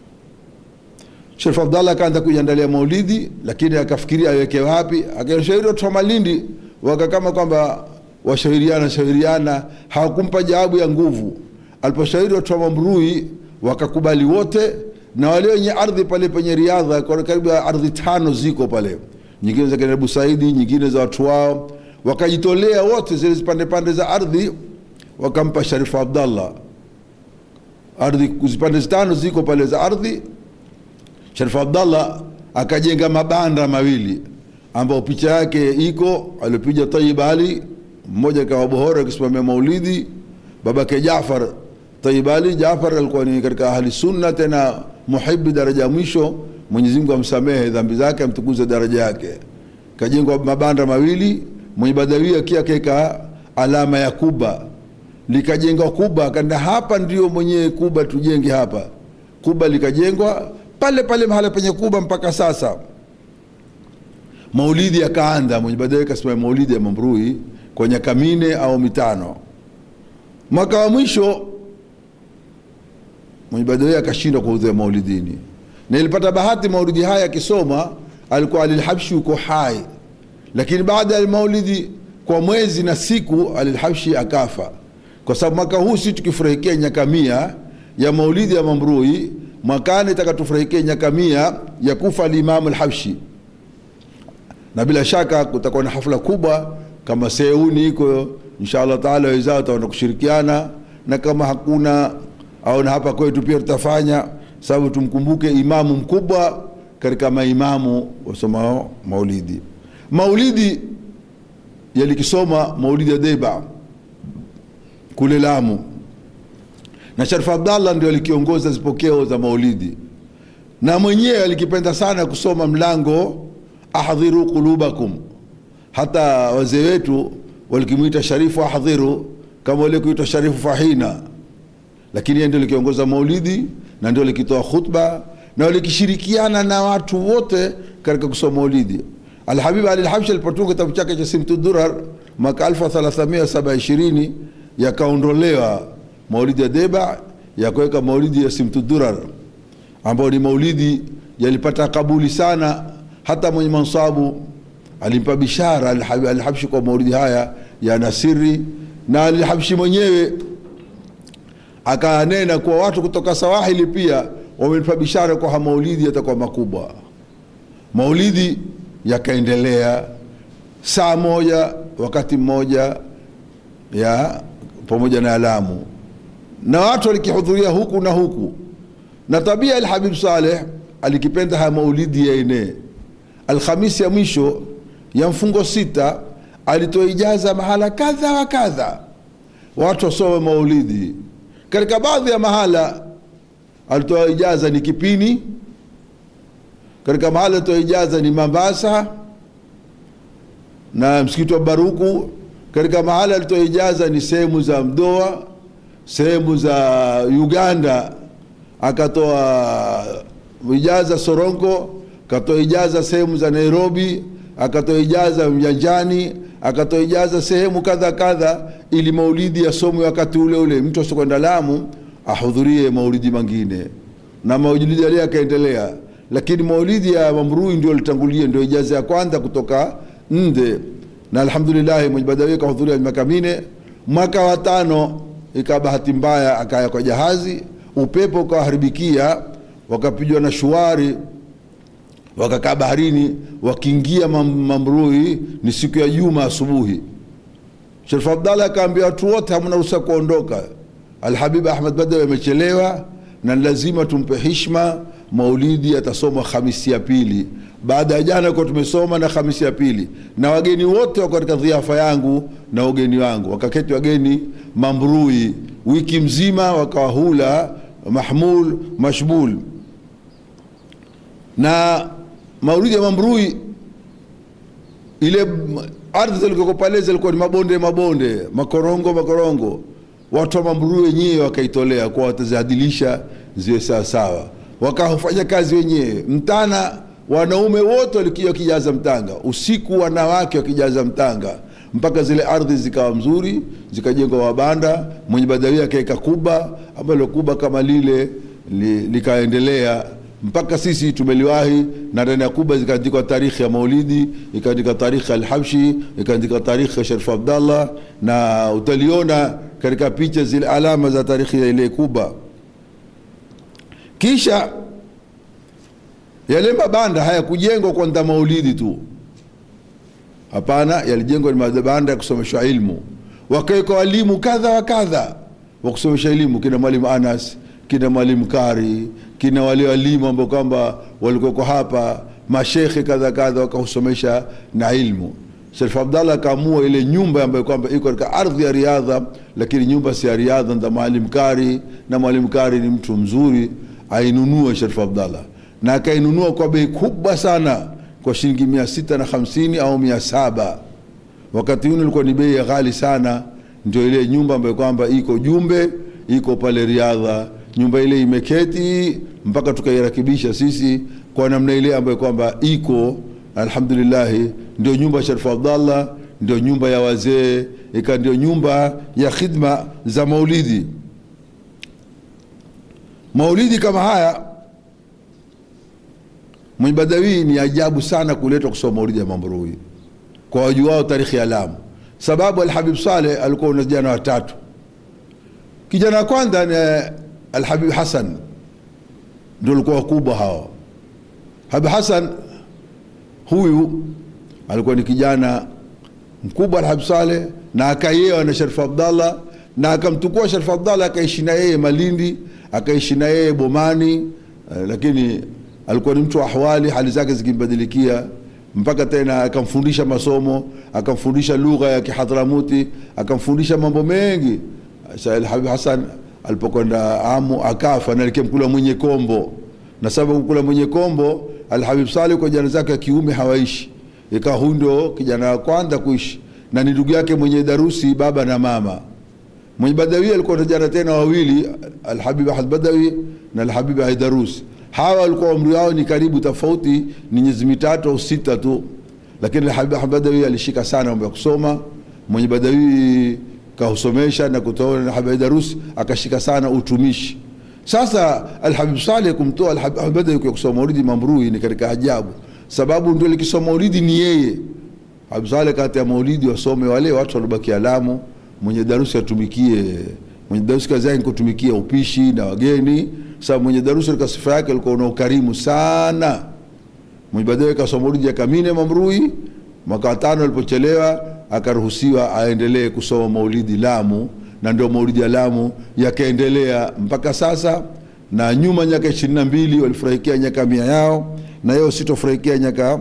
Sharif Abdallah kaanza kujiandalia maulidi, lakini akafikiria aweke wapi. Akashauri watu wa Malindi wakakama kwamba washauriana shauriana, hawakumpa jawabu ya nguvu. Aliposhauri watu wa Mambrui wakakubali wote, na wale wenye ardhi pale penye Riadha, kwa karibu ardhi tano ziko pale, nyingine za Kinabu Saidi, nyingine za watu wao, wakajitolea wote zile pande pande za ardhi, wakampa Sharif Abdallah ardhi. Zipande tano ziko pale za ardhi. Sharif Abdallah akajenga mabanda mawili ambao picha yake iko, alipiga Tayyib Ali, mmoja kama Bohora akisimamia maulidi, babake Jaafar Tayyib Ali. Jaafar alikuwa ni katika ahli sunna, tena muhibbi daraja mwisho, Mwenyezi Mungu amsamehe dhambi zake, amtukuze daraja yake. Kajengwa mabanda mawili, mwenye Badawi akiweka alama ya Kuba, likajengwa Kuba, kanda hapa ndio mwenye Kuba tujenge hapa. Kuba likajengwa pale pale mahala penye Kuba mpaka sasa. Maulidi yakaanza, mwenye Badawi kasimamia maulidi ya Mambrui kwa miaka minne au mitano. Mwaka wa mwisho mwenye Badawi akashindwa kuhudhuria maulidini, na ilipata bahati maulidi haya akisoma alikuwa Ali Al-Habshi uko hai, lakini baada ya maulidi kwa mwezi na siku Ali Al-Habshi akafa. Kwa sababu mwaka huu sisi tukifurahikia miaka mia ya maulidi ya Mambrui, mwakani takatufurahikia miaka mia ya kufa al-Imam Al-Habshi, na bila shaka kutakuwa na hafla kubwa. Kama Seuni iko inshallah taala wenzao wataenda kushirikiana, na kama hakuna au na hapa kwetu pia tutafanya, sababu tumkumbuke imamu mkubwa katika maimamu wasomao maulidi. Maulidi yalikisoma maulidi ya Deba kule Lamu, na Sharif Abdallah ndio alikiongoza zipokeo za maulidi, na mwenyewe alikipenda sana kusoma mlango ahdhiru qulubakum. Hata wazee wetu walikimuita Sharifu ahdhiru kama wale kuitwa Sharifu Fahina, lakini yeye ndio alikiongoza maulidi na ndio alikitoa khutba, na walikishirikiana na watu wote katika kusoma maulidi. Al-Habib Ali Al-Habshi alipotunga kitabu chake cha Simtud Durar mwaka elfu thelathini na saba na ishirini, yakaondolewa maulidi ya Deba, yakaweka maulidi ya Simtud Durar, ambao ni maulidi yalipata kabuli sana. Hata mwenye mansabu alimpa bishara Al-Habib Al-Habshi kwa maulidi haya ya nasiri, na Al-Habshi mwenyewe akanena kwa watu kutoka Sawahili pia wamempa bishara kwa maulidi yatakuwa makubwa. Maulidi yakaendelea saa moja wakati mmoja ya pamoja na Lamu, na watu walikihudhuria huku na huku. Na tabia Al-Habib Saleh alikipenda haya maulidi ya ene. Alhamisi ya mwisho ya mfungo sita alitoa ijaza mahala kadha wa kadha watu wasome maulidi. Katika baadhi ya mahala alitoa ijaza ni Kipini, katika mahala alitoa ijaza ni Mombasa na msikiti wa Baruku, katika mahala alitoa ijaza ni sehemu za Mdoa, sehemu za Uganda akatoa ijaza Soronko, akatoa ijaza sehemu za Nairobi, akatoa ijaza Mjanjani, akatoa ijaza sehemu kadha kadha, ili maulidi yasomwe wakati ule ule, mtu asikwenda Lamu ahudhurie maulidi mengine. Na maulidi yale yakaendelea, lakini maulidi ya Mambrui ndio litangulia, ndio ijaza ya kwanza kutoka nde, na alhamdulillah mwenye Badawi kahudhuria miaka minne. Mwaka wa tano ikawa bahati mbaya akaya kwa jahazi, upepo ukaharibikia, wakapigwa na shuari, wakakaa baharini, wakiingia Mambrui ni siku ya Juma asubuhi. Sharif Abdallah akaambia watu wote hamna ruhusa kuondoka, Al-Habib Ahmad Badawi amechelewa na lazima tumpe heshima, maulidi atasoma Hamisi ya pili. Baada ya jana kwa tumesoma na Hamisi ya pili, na wageni wote wako katika dhiafa yangu na wageni wangu. Wakaketi wageni Mambrui wiki mzima, wakawahula mahmul mashbul. Na maulidi ya Mambrui ile ardhi zilikuwa pale zilikuwa ni mabonde mabonde, makorongo makorongo. Watu wa Mambrui wenyewe wakaitolea kwa watazadilisha ziwe sawa sawa, wakafanya kazi wenyewe. Mtana wanaume wote walikuwa kijaza mtanga, usiku wanawake wakijaza mtanga, mpaka zile ardhi zikawa mzuri, zikajengwa mabanda. Mwenye Badawi akaeka kuba, ambalo kuba kama lile li, likaendelea mpaka sisi tumeliwahi. Na ndani ya kuba zikaandikwa tarikhi ya Maulidi, ikaandika tarikhi al-Habshi, ikaandika tarikhi ya Sharif Abdallah, na utaliona katika picha zile alama za tarikhi ya ile kuba. Kisha yale mabanda hayakujengwa kwa nda Maulidi tu, hapana, yalijengwa ni mabanda ya kusomeshwa ilmu. Wakaeka walimu kadha wa kadha wa kusomesha elimu, kina Mwalimu Anas, kina Mwalimu Kari, kina wale walimu ambao kwamba walikuwa hapa, mashekhe kadha kadha wakahusomesha na ilmu. Sharif Abdallah kaamua ile nyumba ambayo kwamba iko katika ardhi ya Riadha, lakini nyumba si ya Riadha, ndio Mwalimu Kari, na Mwalimu Kari ni mtu mzuri, ainunua Sharif Abdallah, na akainunua kwa bei kubwa sana, kwa shilingi mia sita na hamsini au mia saba. Wakati huo ilikuwa ni bei ghali sana. Ndio ile nyumba ambayo kwamba iko Jumbe, iko pale Riadha. Nyumba ile imeketi mpaka tukairakibisha sisi kwa namna ile ambayo kwamba iko, alhamdulillah. Ndio nyumba ya Sharif Abdallah, ndio nyumba ya wazee, ika ndio nyumba ya khidma za Maulidi. Maulidi kama haya Mwenye Badawi ni ajabu sana kuletwa kusoma Maulidi ya Mambrui kwa wajuao tarikhi ya Lamu. Sababu Al-Habib Saleh alikuwa na vijana watatu. Kijana wa kwanza ni Al-Habib Hassan, ndio alikuwa wakubwa hao. Habib Hassan huyu alikuwa ni kijana mkubwa Al-Habib Saleh, na akayewa na Sharif Abdallah, na akamtukua Sharif Abdallah akaishi na yeye Malindi, akaishi na yeye Bomani. Uh, lakini alikuwa ni mtu wa ahwali, hali zake zikimbadilikia, mpaka tena akamfundisha masomo, akamfundisha lugha ya Kihadramuti, akamfundisha mambo mengi. Said Habib Hassan alipokwenda Amu akafa, na alikuwa mkula mwenye kombo, na sababu mkula mwenye kombo Al-Habib Saleh kwa jana zake kiume hawaishi, ikawa hundo kijana wa kwanza kuishi, na ni ndugu yake mwenye darusi baba na mama. Mwenye Badawi alikuwa na jana tena wawili, Al-Habib Ahad Badawi na Al-Habib Haidarusi. Hawa walikuwa umri wao ni karibu tofauti, ni miezi mitatu au sita tu, lakini Al-Habib Ahad Badawi alishika sana mambo ya kusoma. Mwenye Badawi kahusomesha na kutoa, na Al-Habib Haidarusi akashika sana utumishi. Sasa Al-Habib Saleh kumtoa Al-Habib Ahad Badawi kwa kusoma Maulidi Mambrui ni katika ajabu, sababu ndio likisoma Maulidi ni yeye. Habib Saleh kati ya Maulidi wasome wale watu walobaki Lamu, mwenye darusi atumikie, mwenye darusi kazi yake kutumikia upishi na wageni. Sababu mwenye darusi kwa sifa yake alikuwa na ukarimu sana. Mwenye Badawi kasoma Maulidi ya Kamine Mambrui, mwaka tano alipochelewa akaruhusiwa aendelee kusoma Maulidi Lamu, na ndio Maulidi ya Lamu yakaendelea mpaka sasa. Na nyuma nyaka ishirini na mbili walifurahikia nyaka mia yao, na yao sitofurahikia nyaka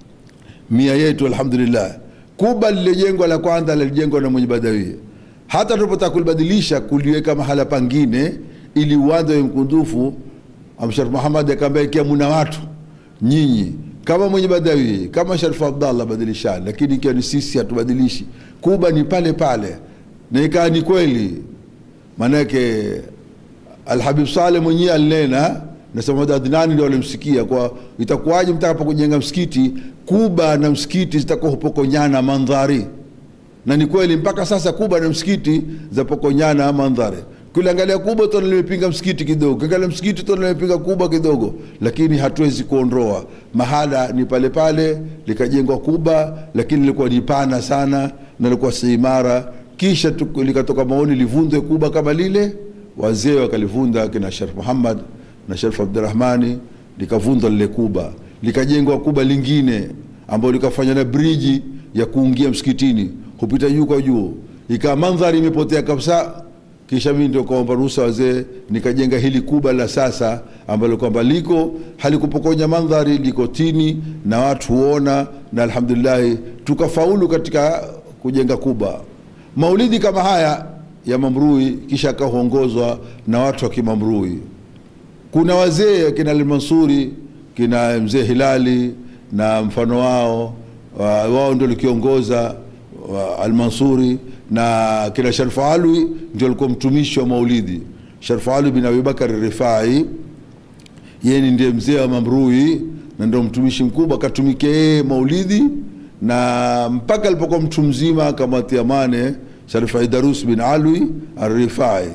mia yetu, alhamdulillah. Kuba lilijengwa la kwanza lilijengwa na Mwenye Badawi. Hata tulipotaka kulibadilisha kuliweka mahala pangine ili uwanja wa mkundufu, Sharif Muhammad akamwambia ikia muna watu nyinyi kama Mwenye Badawi kama Sharif Abdallah badilishana, lakini ikiwa ni sisi hatubadilishi. Kuba ni pale pale, na ikawa ni kweli. Manake Al-Habib Saleh mwenyewe alinena, na Samad Adnani ndio walimsikia, kwa itakuwaje mtaka kujenga msikiti Kuba na msikiti zitakuwa hupokonyana mandhari. Na ni kweli mpaka sasa Kuba na msikiti zapokonyana mandhari. Kuangalia Kuba tunalipinga msikiti kidogo, kuangalia msikiti tunalipinga Kuba kidogo, lakini hatuwezi kuondoa. Mahala ni pale pale likajengwa Kuba, lakini lilikuwa ni pana sana na lilikuwa si imara. Kisha likatoka maoni livunde Kuba kama lile, wazee wakalivunda kina Sharif Muhammad na Sharif Abdurrahmani, likavunda lile Kuba, likajengwa Kuba lingine ambalo likafanya na bridge ya kuingia msikitini kupita juu kwa juu, ikawa mandhari imepotea kabisa. Kisha mimi ndio kaomba ruhusa wazee nikajenga hili Kuba la sasa ambalo kwamba liko halikupokonya mandhari, liko tini na watu huona, na alhamdulillah tukafaulu katika kujenga Kuba. Maulidi kama haya ya Mambrui kisha kaongozwa na watu wa Kimambrui. Kuna wazee kina Al-Mansuri, kina Mzee Hilali na mfano wao, wao ndio likiongoza Al-Mansuri, na kila Sharif Alwi ndio alikuwa mtumishi wa maulidi. Sharif Alwi bin Abi Bakar Rifai, yeye ndiye mzee wa Mamrui na ndio mtumishi mkubwa, katumikia maulidi, na mpaka alipokuwa mtu mzima kama tiamane Sharif Aidarus bin Alwi Ar-Rifai.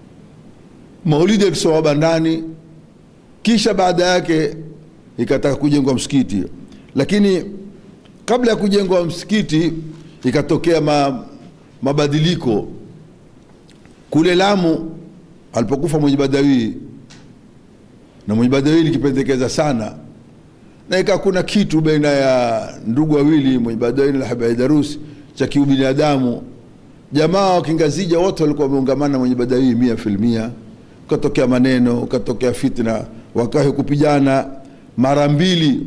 Maulidi yakisoma bandani, kisha baada yake ikataka kujengwa msikiti, lakini kabla ya kujengwa msikiti ikatokea ma, mabadiliko kule Lamu alipokufa Mwenye Badawi, na Mwenye Badawi likipendekeza sana, na ika kuna kitu baina ya ndugu wawili Mwenye Badawi na Alhabib Aidarus cha kiubinadamu. Jamaa wa Kingazija wote walikuwa wameungamana Mwenye Badawi mia filmia, ukatokea maneno, ukatokea fitna, wakawa kupigana mara mbili,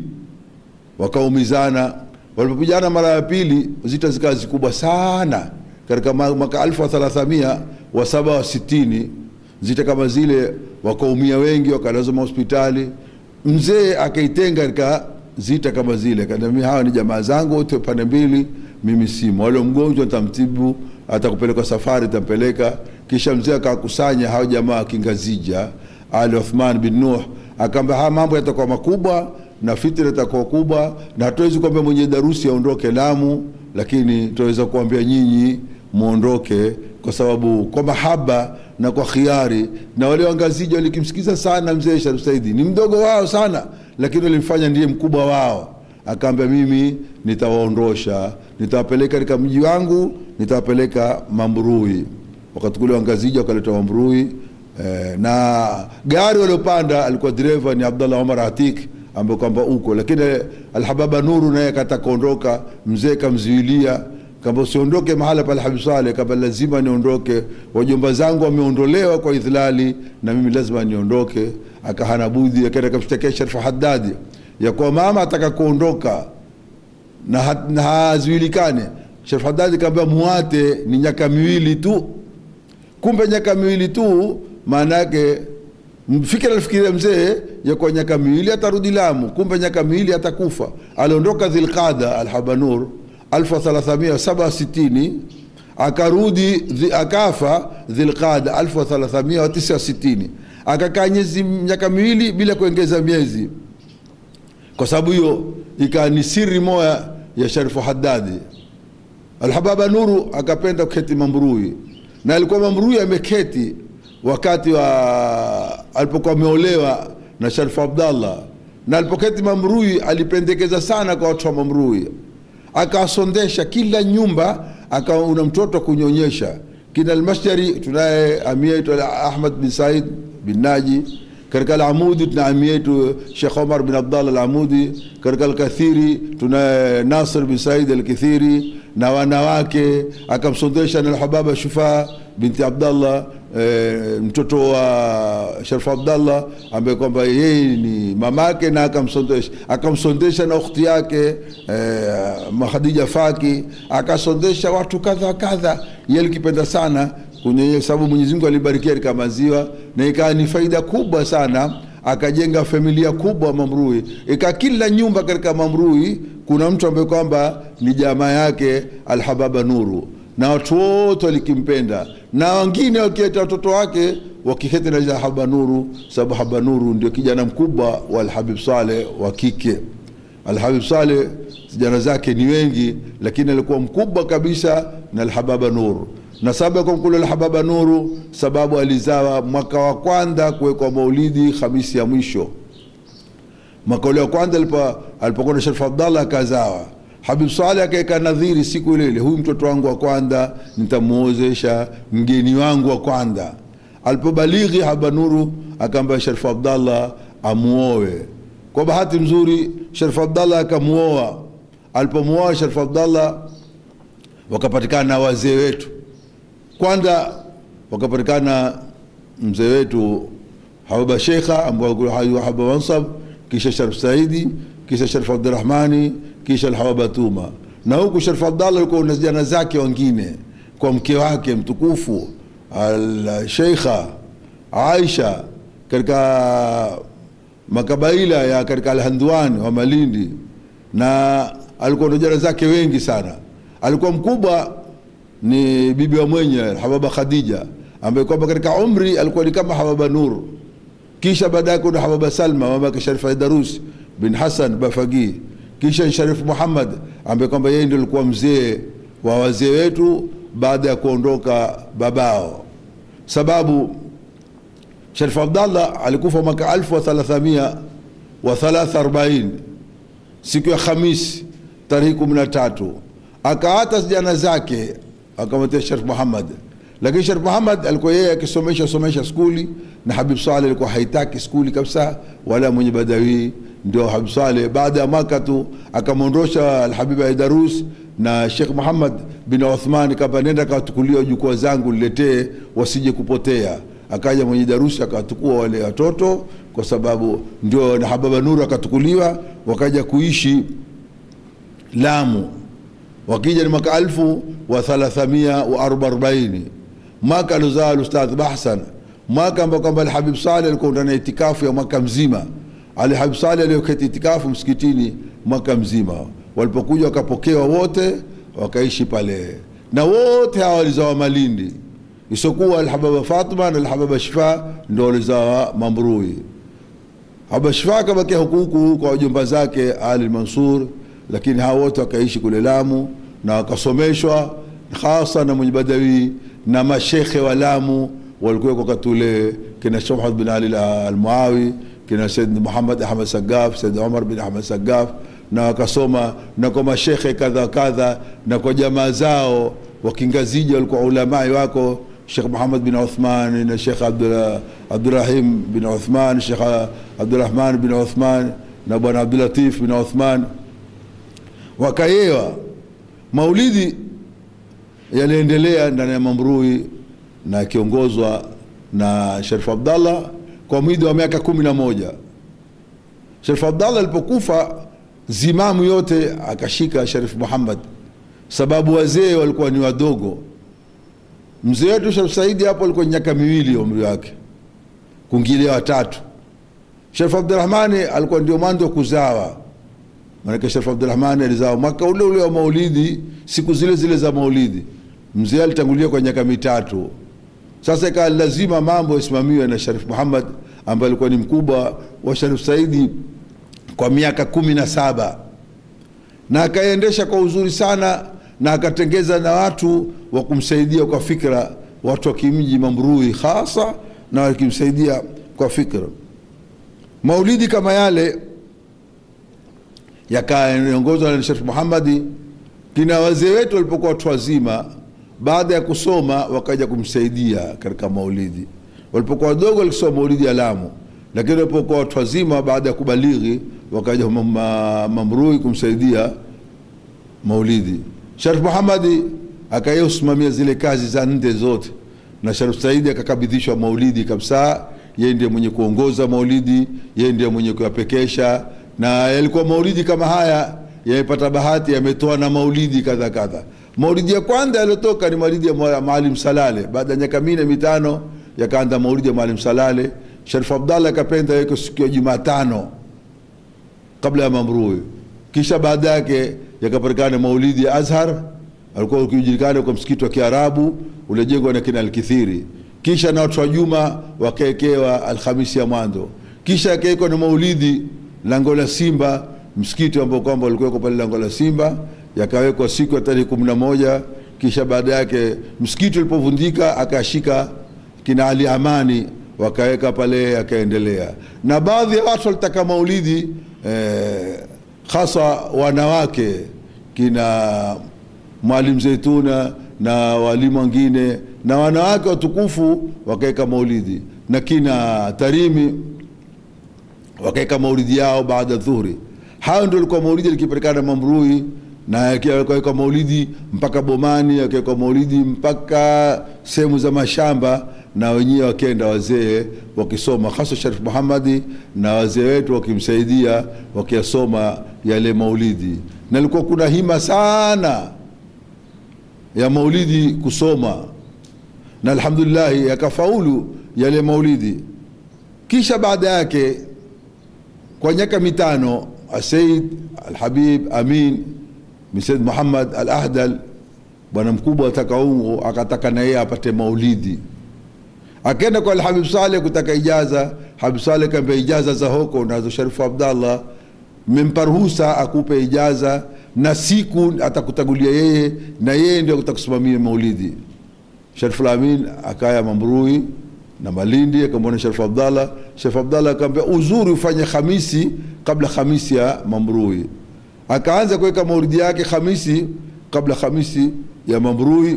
wakaumizana. Walipopigana mara ya pili zita zikawa zikubwa sana katika mwaka elfu thelathini na saba wa sitini. Zita kama zile wakaumia wengi, wakalazwa hospitali. Mzee akaitenga katika zita kama zile, akaniambia hawa ni jamaa zangu wote pande mbili, mimi simu. Wale mgonjwa nitamtibu, atakupeleka safari tampeleka. Kisha mzee akakusanya hao jamaa Kingazija, Ali Uthman bin Nuh, akamba haya mambo yatakuwa makubwa na fitna itakuwa kubwa, na hatuwezi kuambia Mwenye Darusi aondoke Lamu, lakini tuweza kuambia nyinyi muondoke, kwa sababu kwa mahaba na kwa khiari. Na wale Wangazija walikimsikiza sana mzee Sharif Saidi, ni mdogo wao sana, lakini walimfanya ndiye mkubwa wao. Akaambia mimi nitawaondosha, nitawapeleka katika mji wangu, nitawapeleka Mamrui. Wakati kule Wangazija wakaleta Mamrui, eh, na gari waliopanda alikuwa dereva ni Abdallah Omar Atik ambaye kwamba uko, lakini Al-Hababa Nuru naye akataka kuondoka. Mzee kamzuilia, kama usiondoke mahala pa Al-Habib Saleh, kama lazima niondoke, wajomba zangu wameondolewa kwa idhlali na mimi lazima niondoke. Akahana budi, akaenda kumshtakia Sharif Haddadi ya kwa mama ataka kuondoka na, na hazuilikane. Sharif Haddadi kaambia muate ni nyaka miwili tu. Kumbe nyaka miwili tu maana yake fikira alifikiria mzee ya kwa nyaka miwili atarudi Lamu, kumbe nyaka miwili atakufa. Aliondoka Dhulqaada Al-Habanur elfu thelathini na saba wa sitini, akarudi akafa Dhulqaada elfu thelathini na tisa wa sitini. Akakaa nyaka miwili bila kuongeza miezi. Kwa sababu hiyo ikawa ni siri moja ya Sharif Haddadi. Al-Hababa Nuru akapenda kuketi Mamrui, na alikuwa Mamrui ameketi wakati wa alipokuwa ameolewa na Sharif Abdallah, na alipoketi Mamrui alipendekeza sana kwa watu wa Mamrui, akawasondesha kila nyumba, akawa una mtoto kunyonyesha. Kina Al-Mashjari tunaye amia yetu Ahmad bin Said bin Naji, katika Al-Amudi tuna amia yetu Sheikh Omar bin Abdallah Al-Amudi, katika Al-Kathiri tunaye Nasir bin Said Al-Kathiri, na wanawake akamsondesha na Al-Hababa Shufa binti Abdallah, e, mtoto wa Sharif Abdallah ambaye kwamba yeye ni mamake, na akamsondesha akamsondesha na ukhti yake e, Khadija Faki, akasondesha watu kadha kadha. Yeye alikipenda sana kunyenye, sababu Mwenyezi Mungu alibarikia katika maziwa, na ikawa ni faida kubwa sana. Akajenga familia kubwa Mamrui, ika kila nyumba katika Mamrui kuna mtu ambaye kwamba ni jamaa yake Al-Hababa Nuru, na watu wote walikimpenda, na wengine wakieta watoto wake wakiheti na Al-Hababa Nuru, sababu Hababa Nuru ndio kijana mkubwa wa Al-Habib Saleh wa kike. Al-Habib Saleh kijana zake ni wengi, lakini alikuwa mkubwa kabisa na Al-Hababa Nuru. Na sababu kwa mkulu Al-Hababa Nuru, sababu alizawa mwaka wa kwanza kuwekwa maulidi Khamisi ya mwisho. Mwaka ule wa kwanza alipokuwa na Sharif Abdallah akazawa. Habib Saleh akaeka nadhiri siku ile ile, huyu mtoto wangu wa kwanza nitamuozesha mgeni wangu wa kwanza. Alipobalighi Hababa Nuru akaamba Sharif Abdallah amuoe. Kwa bahati nzuri Sharif Abdallah akamuoa. Alipomuoa Sharif Abdallah wakapatikana wazee wetu. Kwanza wakapatikana mzee wetu Hababa Sheikha ambaye Hababa Mansab, kisha Sharif Saidi, kisha Sharif Abdurrahmani, kisha Al-Hababa Tuma. Na huku Sharif Abdallah alikuwa na vijana zake wengine kwa mke wake mtukufu Al-Sheikha Aisha katika makabaila ya katika Al-Handwani wa Malindi, na alikuwa na jana zake wengi sana. Alikuwa mkubwa ni bibi wa mwenye Hababa Khadija, ambaye kwamba katika umri alikuwa ni kama Hababa Nur. Kisha baadaye kuna Hababa Salma mama yake Sharif Aidarus bin Hassan Bafagi. Kisha Sharif Muhammad ambaye kwamba yeye ndiye alikuwa mzee wa wazee wetu baada ya kuondoka babao. Sababu Sharif Abdallah alikufa mwaka elfu thelathmia arobaini siku ya Khamis tarehe kumi na tatu. Akaata jana zake akamtia Sharif Muhammad, lakini Sharif Muhammad alikuwa yeye akisomesha somesha skuli, na Habib Saleh alikuwa haitaki skuli kabisa wala mwenye Badawi. Ndio Habib Saleh baada ya mwaka tu akamondosha Al-Habib Aidarus na Sheikh Muhammad bin Uthman, kama nenda katukulia jukwaa zangu niletee wasije kupotea. Akaja mwenye darusi akatukua wale watoto, kwa sababu ndio na Hababa Nur akatukuliwa, wakaja kuishi Lamu. Wakija ni mwaka elfu thelathmia arobaini, mwaka alozaa Ustadh Bahsan, mwaka ambao kwamba Al-Habib Saleh alikuwa ndani itikafu ya mwaka mzima. Al-Habib Saleh aliyoketi itikafu msikitini mwaka mzima. Walipokuja wakapokewa wote, wakaishi pale, na wote hawa walizao Malindi, isokuwa Al-Hababa Fatima na Al-Hababa Shifa ndio walizao Mambrui. Hababa Shifa kabaki huku kwa wajomba zake Ali Mansur, lakini hao wote wakaishi kule Lamu na wakasomeshwa, hasa na mwenye Badawi na mashekhe wa Lamu walikuwa kwa katule kina Shomhad bin Ali al-Muawi, kina Said Muhammad Ahmad Sagaf, Said Umar bin Ahmad Sagaf, na wakasoma na kwa mashekhe kadha kadha, na kwa jamaa zao wakingazija walikuwa ulamai wako Sheikh Muhammad bin Uthman na Sheikh Abdullah Abdurrahim bin Uthman, Sheikh Abdurrahman bin Uthman na bwana Abdul Latif bin Uthman. Wakayewa maulidi yaliendelea ndani ya Mambrui na kiongozwa na Sharif Abdallah kwa muda wa miaka kumi na moja. Sharif Abdallah alipokufa, zimamu yote akashika Sharif Muhammad, sababu wazee walikuwa ni wadogo. Mzee wetu Sharif Saidi hapo alikuwa miaka miwili umri wake, kungilia watatu. Sharif Abdurrahmani alikuwa ndio mwanzo kuzawa, maana Sharif Abdurrahmani alizaa mwaka ule ule wa Maulidi, siku zile zile za Maulidi. Mzee alitangulia kwa miaka mitatu. Sasa ikawa lazima mambo yasimamiwe na Sharif Muhammad ambaye alikuwa ni mkubwa wa Sharif Saidi kwa miaka kumi na saba, na akaendesha kwa uzuri sana, na akatengeza na watu wa kumsaidia kwa fikra, watu wa kimji Mambrui hasa, na wakimsaidia kwa fikra. Maulidi kama yale yakaongozwa na Sharif Muhammad. Kina wazee wetu walipokuwa watu wazima, baada ya kusoma wakaja kumsaidia katika maulidi. Walipokuwa wadogo walisoma maulidi ya Lamu, lakini walipokuwa watu wazima baada ya kubalighi wakaja Mambrui kumsaidia maulidi. Sharif Muhammad akayosimamia zile kazi za nde zote, na Sharif Saidi akakabidhishwa maulidi kabisa. Yeye ndiye mwenye kuongoza maulidi, yeye ndiye mwenye kuyapekesha, na yalikuwa maulidi kama haya yamepata bahati, yametoa na maulidi kadha kadha. Maulidi ya kwanza yaliotoka ni maulidi ya Maalim Salale, baada ya miaka minne mitano yakaanza maulidi ya Maalim Salale. Sharif Abdallah akapenda yake siku ya Jumatano kabla ya Mambrui. Kisha baada yake yakapatikana maulidi ya Azhar, alikuwa ukijulikana kwa msikiti wa Kiarabu ulejengwa na kina Al-Kithiri. Kisha na watu wa Juma wakaekewa Alhamisi ya mwanzo. Kisha yakaekwa na maulidi Lango la Simba, msikiti ambao kwamba ulikuwa pale Lango la Simba, yakawekwa siku ya tarehe kumi na moja. Kisha baada yake msikiti ulipovundika akashika kina Ali Amani wakaweka pale, akaendelea. Na baadhi ya watu walitaka maulidi eh, hasa wanawake, kina Mwalimu Zaituna na walimu wengine, na wanawake watukufu wakaeka maulidi, na kina Tarimi wakaeka maulidi yao baada dhuhuri. Hao ndio walikuwa maulidi likipelekana Mambrui, na yakaweka maulidi mpaka Bomani, yakaweka maulidi mpaka sehemu za mashamba, na wenyewe wakenda wazee wakisoma, hasa Sharif Muhammad na wazee wetu wakimsaidia wakisoma yale maulidi. Na ilikuwa kuna hima sana ya maulidi kusoma, na alhamdulillah yakafaulu yale maulidi. Kisha baada yake kwa miaka mitano Said Al-Habib Amin Said Muhammad Al-Ahdal, bwana mkubwa wa Takaungu, akataka na yeye apate maulidi. Akaenda kwa Al-Habib Saleh kutaka ijaza. Habib Saleh kampa ijaza za huko nazo Sharifu Abdallah, mmempa ruhusa akupe ijaza na siku atakutagulia yeye, na yeye ndio atakusimamia maulidi. Sharifu Amin akaya Mambrui na Malindi, akamwona Sharifu Abdallah. Sharifu Abdallah akamwambia uzuri ufanye Khamisi kabla Khamisi ya Mambrui. Akaanza kuweka maulidi yake Khamisi kabla Khamisi ya Mambrui,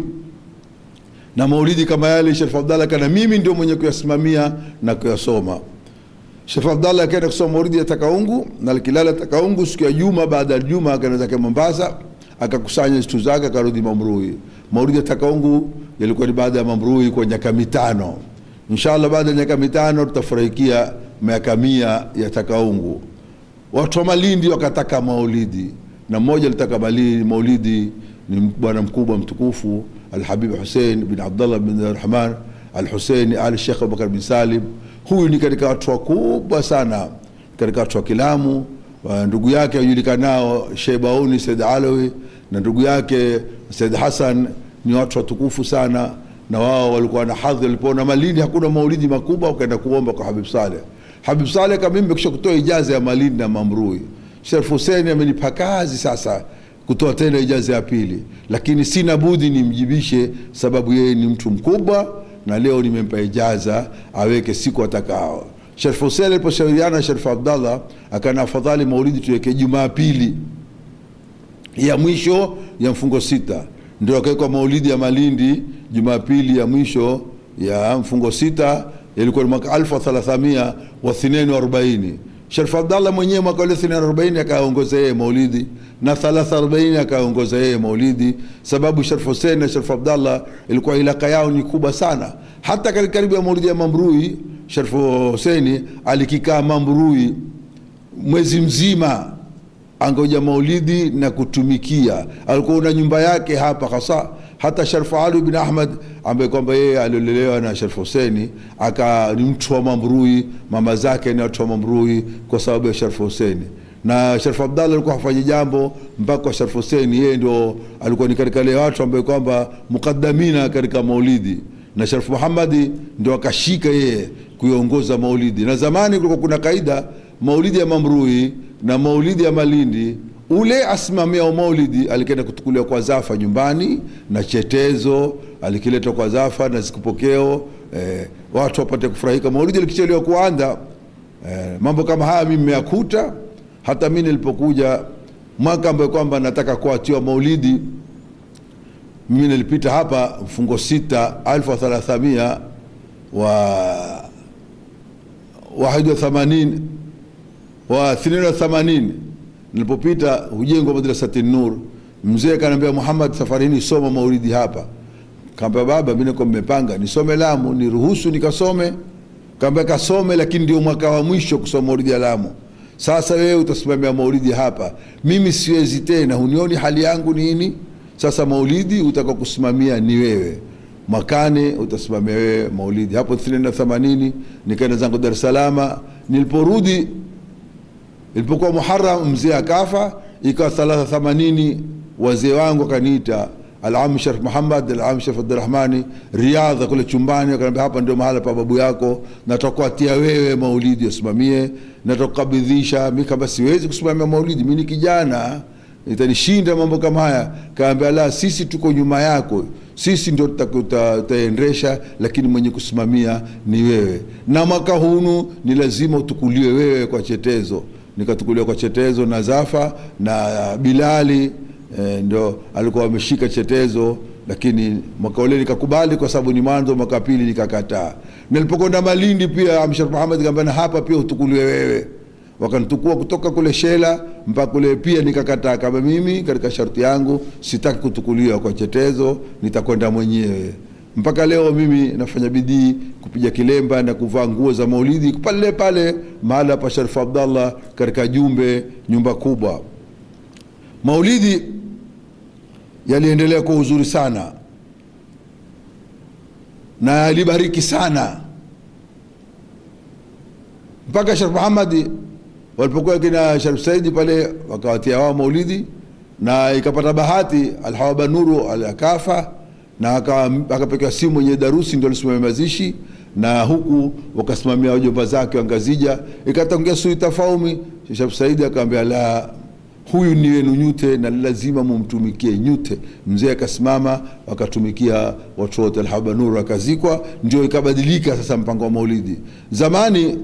na maulidi kama yale Sharifu Abdallah kana mimi ndio mwenye kuyasimamia na kuyasoma. Sharifu Abdallah akaenda kusoma maulidi ya Takaungu, na alikilala Takaungu siku ya Juma. Baada ya Juma akaenda zake Mombasa, akakusanya vitu zake akarudi Mambrui. Maulidi ya Takaungu yalikuwa ni baada ya Mambrui kwa miaka mitano. Inshallah baada ya miaka mitano tutafurahikia miaka mia ya Takaungu. Watu wa Malindi wakataka maulidi, na mmoja alitaka maulidi ni bwana mkubwa mtukufu Al-Habib Hussein bin Abdullah bin Rahman Al-Hussein Al-Sheikh Abubakar bin Salim. Huyu ni katika watu wakubwa sana katika watu wa Kilamu. Ndugu yake yujulikanao Sheibauni Said Alawi na ndugu yake Said Hassan ni watu watukufu sana, na wao walikuwa na hadhi. Walipoona Malindi hakuna maulidi makubwa, wakaenda kuomba kwa Habib Saleh. Habib Saleh kama mimi kisha kutoa ijaza ya Malindi na Mambrui. Sheikh Hussein amenipa kazi sasa kutoa tena ijaza ya pili, lakini sina budi nimjibishe sababu yeye ni mtu mkubwa, na leo nimempa ijaza aweke siku atakao. Sheikh Hussein aliposhauriana Sheikh Abdallah akana afadhali maulidi tuweke Jumapili ya mwisho ya mfungo sita. Ndio akaweka maulidi ya Malindi Jumapili ya mwisho ya mfungo sita, ilikuwa mwaka elfu moja na thelathini na arobaini. Sheikh Abdallah mwenyewe mwaka elfu moja na arobaini akaongoza yeye maulidi, na thelathini na arobaini akaongoza yeye maulidi, sababu Sheikh Hussein na Sheikh Abdallah ilikuwa ilaka yao ni kubwa sana. Hata karibu ya maulidi ya Mambrui Sheikh Hussein alikikaa Mambrui mwezi mzima angoja maulidi na kutumikia. Alikuwa na nyumba yake hapa hasa. Hata Sharif Ali bin Ahmad ambaye kwamba yeye alilelewa na Sharif Hussein, aka ni mtu wa Mambrui, mama zake ni watu wa Mambrui kwa sababu ya Sharif Hussein. Na Sharif Abdallah alikuwa hafanyi jambo mpaka kwa Sharif Hussein, yeye ndio alikuwa ni katika wale watu ambao kwamba mukaddamina katika maulidi, na Sharif Muhammad ndio akashika yeye kuiongoza maulidi. Na zamani kulikuwa kuna kaida maulidi ya Mambrui na maulidi ya Malindi, ule asimamia maulidi alikenda kutukulia kwa Zafa nyumbani, na chetezo alikileta kwa Zafa na zikupokeo, eh, watu wapate kufurahika maulidi likichelewa kuanza. Eh, mambo kama haya mimi nimeyakuta. Hata mimi nilipokuja mwaka ambao kwamba nataka kuatiwa maulidi, mimi nilipita hapa mfungo sita elfu na thelathini wa واحد وثمانين واثنين وثمانين nilipopita hujengo madrasa Nur, mzee kanambia Muhammad safari hii soma maulidi hapa. Kaambia baba mimi niko mmepanga nisome Lamu, niruhusu nikasome. Kaambia kasome, lakini ndio mwaka wa mwisho kusoma maulidi ya Lamu. Sasa wewe utasimamia maulidi hapa, mimi siwezi tena, hunioni hali yangu nini. Sasa maulidi utakokusimamia ni wewe, makane utasimamia wewe maulidi. Hapo elfu na themanini nikaenda zangu Dar es Salaam. Niliporudi ilipokuwa Muharram mzee akafa, ikawa thelathini na themanini wazee wangu kaniita Al-Am Sharif Muhammad, Al-Am Sharif Abdurrahmani Riyadh kule chumbani, akaniambia hapa ndio mahala pa babu yako, natakuatia wewe maulidi usimamie, natakukabidhisha. Mimi kama siwezi kusimamia maulidi, mimi ni kijana, itanishinda mambo kama haya. Kaambia la, sisi tuko nyuma yako, sisi ndio tutaendesha, lakini mwenye kusimamia ni wewe, na mwaka huu ni lazima utukuliwe wewe kwa chetezo. Nikatukuliwa kwa chetezo na Zafa na Bilali, e, ndio alikuwa ameshika chetezo, lakini mwaka ule nikakubali kwa sababu ni mwanzo. Mwaka pili nikakataa. Nilipokwenda Malindi pia Amshar Muhammad kaambia hapa pia utukuliwe wewe, wakanitukua kutoka kule Shela mpaka kule pia nikakataa. Kama mimi katika sharti yangu sitaki kutukuliwa kwa chetezo, nitakwenda mwenyewe. Mpaka leo mimi nafanya bidii kupiga kilemba na kuvaa nguo za maulidi pale pale mahala pa Sharif Abdallah katika Jumbe, nyumba kubwa. Maulidi yaliendelea kwa uzuri sana na yalibariki sana mpaka Sharif Muhammad walipokuwa kina Sharif Saidi pale wakawatia wao maulidi, na ikapata bahati Al-Hawaba Nuru alikafa, na akapeka simu mwenye darusi ndio alisimamia mazishi, na huku wakasimamia wajomba zake wangazija. Ikatongea sui tafaumi, Sheikh Said akamwambia la, huyu ni wenu nyute na lazima mumtumikie nyute. Mzee akasimama wakatumikia watu wote. Al-Hawaba Nuru akazikwa, ndio ikabadilika sasa mpango wa maulidi. Zamani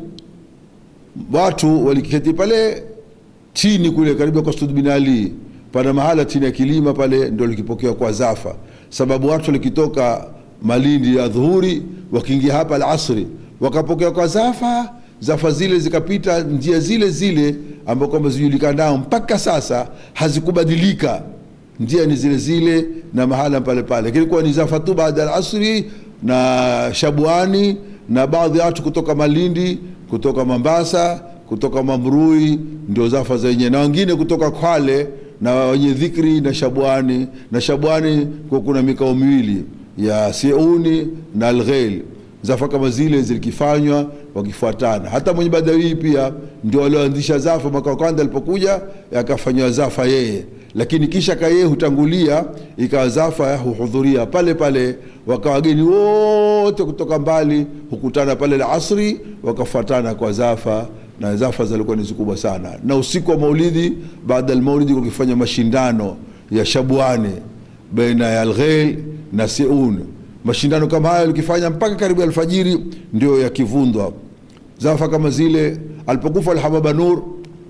watu waliketi pale chini kule karibu kwa Stud bin Ali, pana mahala chini ya kilima pale ndio likipokea kwa zafa, sababu watu walikitoka Malindi ya dhuhuri wakiingia hapa al-asri wakapokea kwa zafa. Zafa zile zikapita njia zile zile ambao kwamba zijulikanao mpaka sasa, hazikubadilika, njia ni zile zile na mahala pale pale. Kilikuwa ni zafa tu baada al-asri na Shabuani, na baadhi ya watu kutoka Malindi, kutoka Mombasa, kutoka Mamrui ndio zafa zenye, na wengine kutoka Kwale na wenye dhikri na Shabuani. Na Shabuani kwa kuna mikao miwili ya Seuni na Al-Ghail, zafa kama zile zilikifanywa wakifuatana. Hata mwenye Badawi pia ndio walioanzisha zafa mwaka wa kwanza alipokuja yakafanywa zafa yeye, lakini kisha kaye hutangulia ikawa zafa huhudhuria pale pale, wakawageni wote kutoka mbali hukutana pale al-asri wakafuatana kwa zafa, na zafa zilikuwa ni kubwa sana. Na usiku wa maulidi baada ya maulidi kukifanya mashindano ya Shabuani baina ya Al-Ghail na Seun. Mashindano kama hayo likifanya mpaka karibu alfajiri ndio yakivundwa. Zafa kama zile alipokufa Al-Hawaba Nur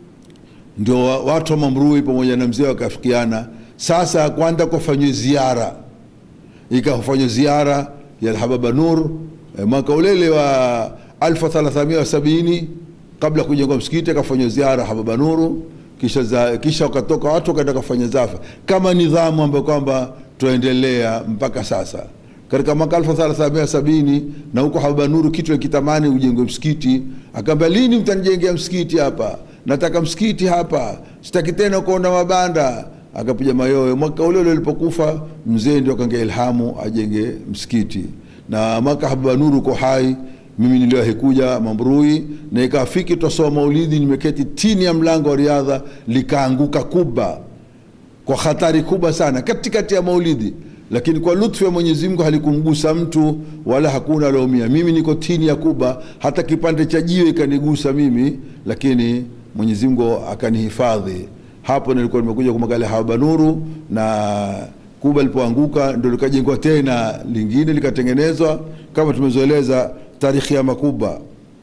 ndio watu wa Mamrui pamoja na mzee wakafikiana, sasa kwanza kufanywa ziara. Ikafanywa ziara ya Al-Hawaba Nur eh, mwaka ulele wa elfu thelathini na sabini kabla kujengwa msikiti, akafanywa ziara Hawaba Nuru, kisha za, kisha wakatoka watu wakaenda kufanya zafa kama nidhamu ambayo kwamba tuendelea mpaka sasa. Katika mwaka elfu thelathini na sabini na huko Hawaba Nuru kitu kitamani ujengwe msikiti, akamwambia lini mtanijengea msikiti hapa? Nataka msikiti hapa, sitaki tena kuona mabanda. Akapiga mayowe. Mwaka ule ule alipokufa mzee ndio akaongea ilhamu ajenge msikiti. Na mwaka Hawaba Nuru uko hai, mimi niliwahi kuja Mamrui na ikafiki tusoma maulidi, nimeketi chini ya mlango wa riadha, likaanguka kuba kwa hatari kubwa sana katikati ya maulidi, lakini kwa lutfu ya Mwenyezi Mungu halikumgusa mtu wala hakuna aliumia. Mimi niko chini ya kuba, hata kipande cha jiwe ikanigusa mimi, lakini Mwenyezi Mungu akanihifadhi. Hapo nilikuwa nimekuja kumwangalia Hawaba Nuru, na kuba lipoanguka ndio likajengwa tena lingine likatengenezwa kama tumezoeleza tarikhi ya makuba.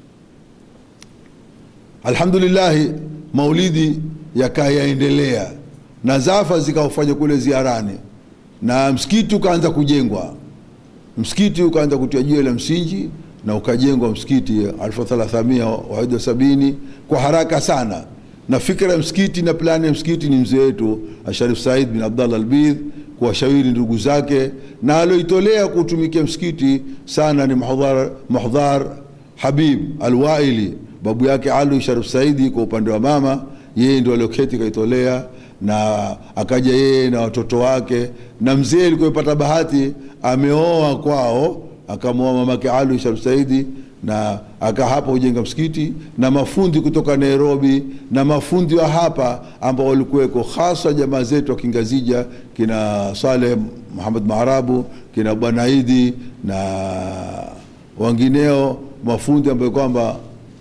Alhamdulillah maulidi yakaendelea na zafa zikaufanya kule ziarani, na msikiti ukaanza kujengwa. Msikiti ukaanza kutia jiwe la msingi na ukajengwa msikiti elfu thelathini na sabini kwa haraka sana. Na fikra ya msikiti na plani ya msikiti ni mzee wetu Sharif Said bin Abdallah Albidh kuwashauri ndugu zake, na aloitolea kutumikia msikiti sana ni Muhdhar Muhdhar Habib Al-Waili, babu yake Ali Sharif Saidi kwa upande wa mama, yeye ndio alioketi kaitolea, na akaja yeye na watoto wake. Na mzee alikuwa pata bahati ameoa kwao, akamwoa mamake Ali Sharif Saidi, na aka hapa ujenga msikiti, na mafundi kutoka Nairobi na mafundi wa hapa ambao walikuweko, hasa jamaa zetu wa Kingazija, kina Saleh Muhammad Maarabu, kina Bwana Idi na wengineo mafundi ambao kwamba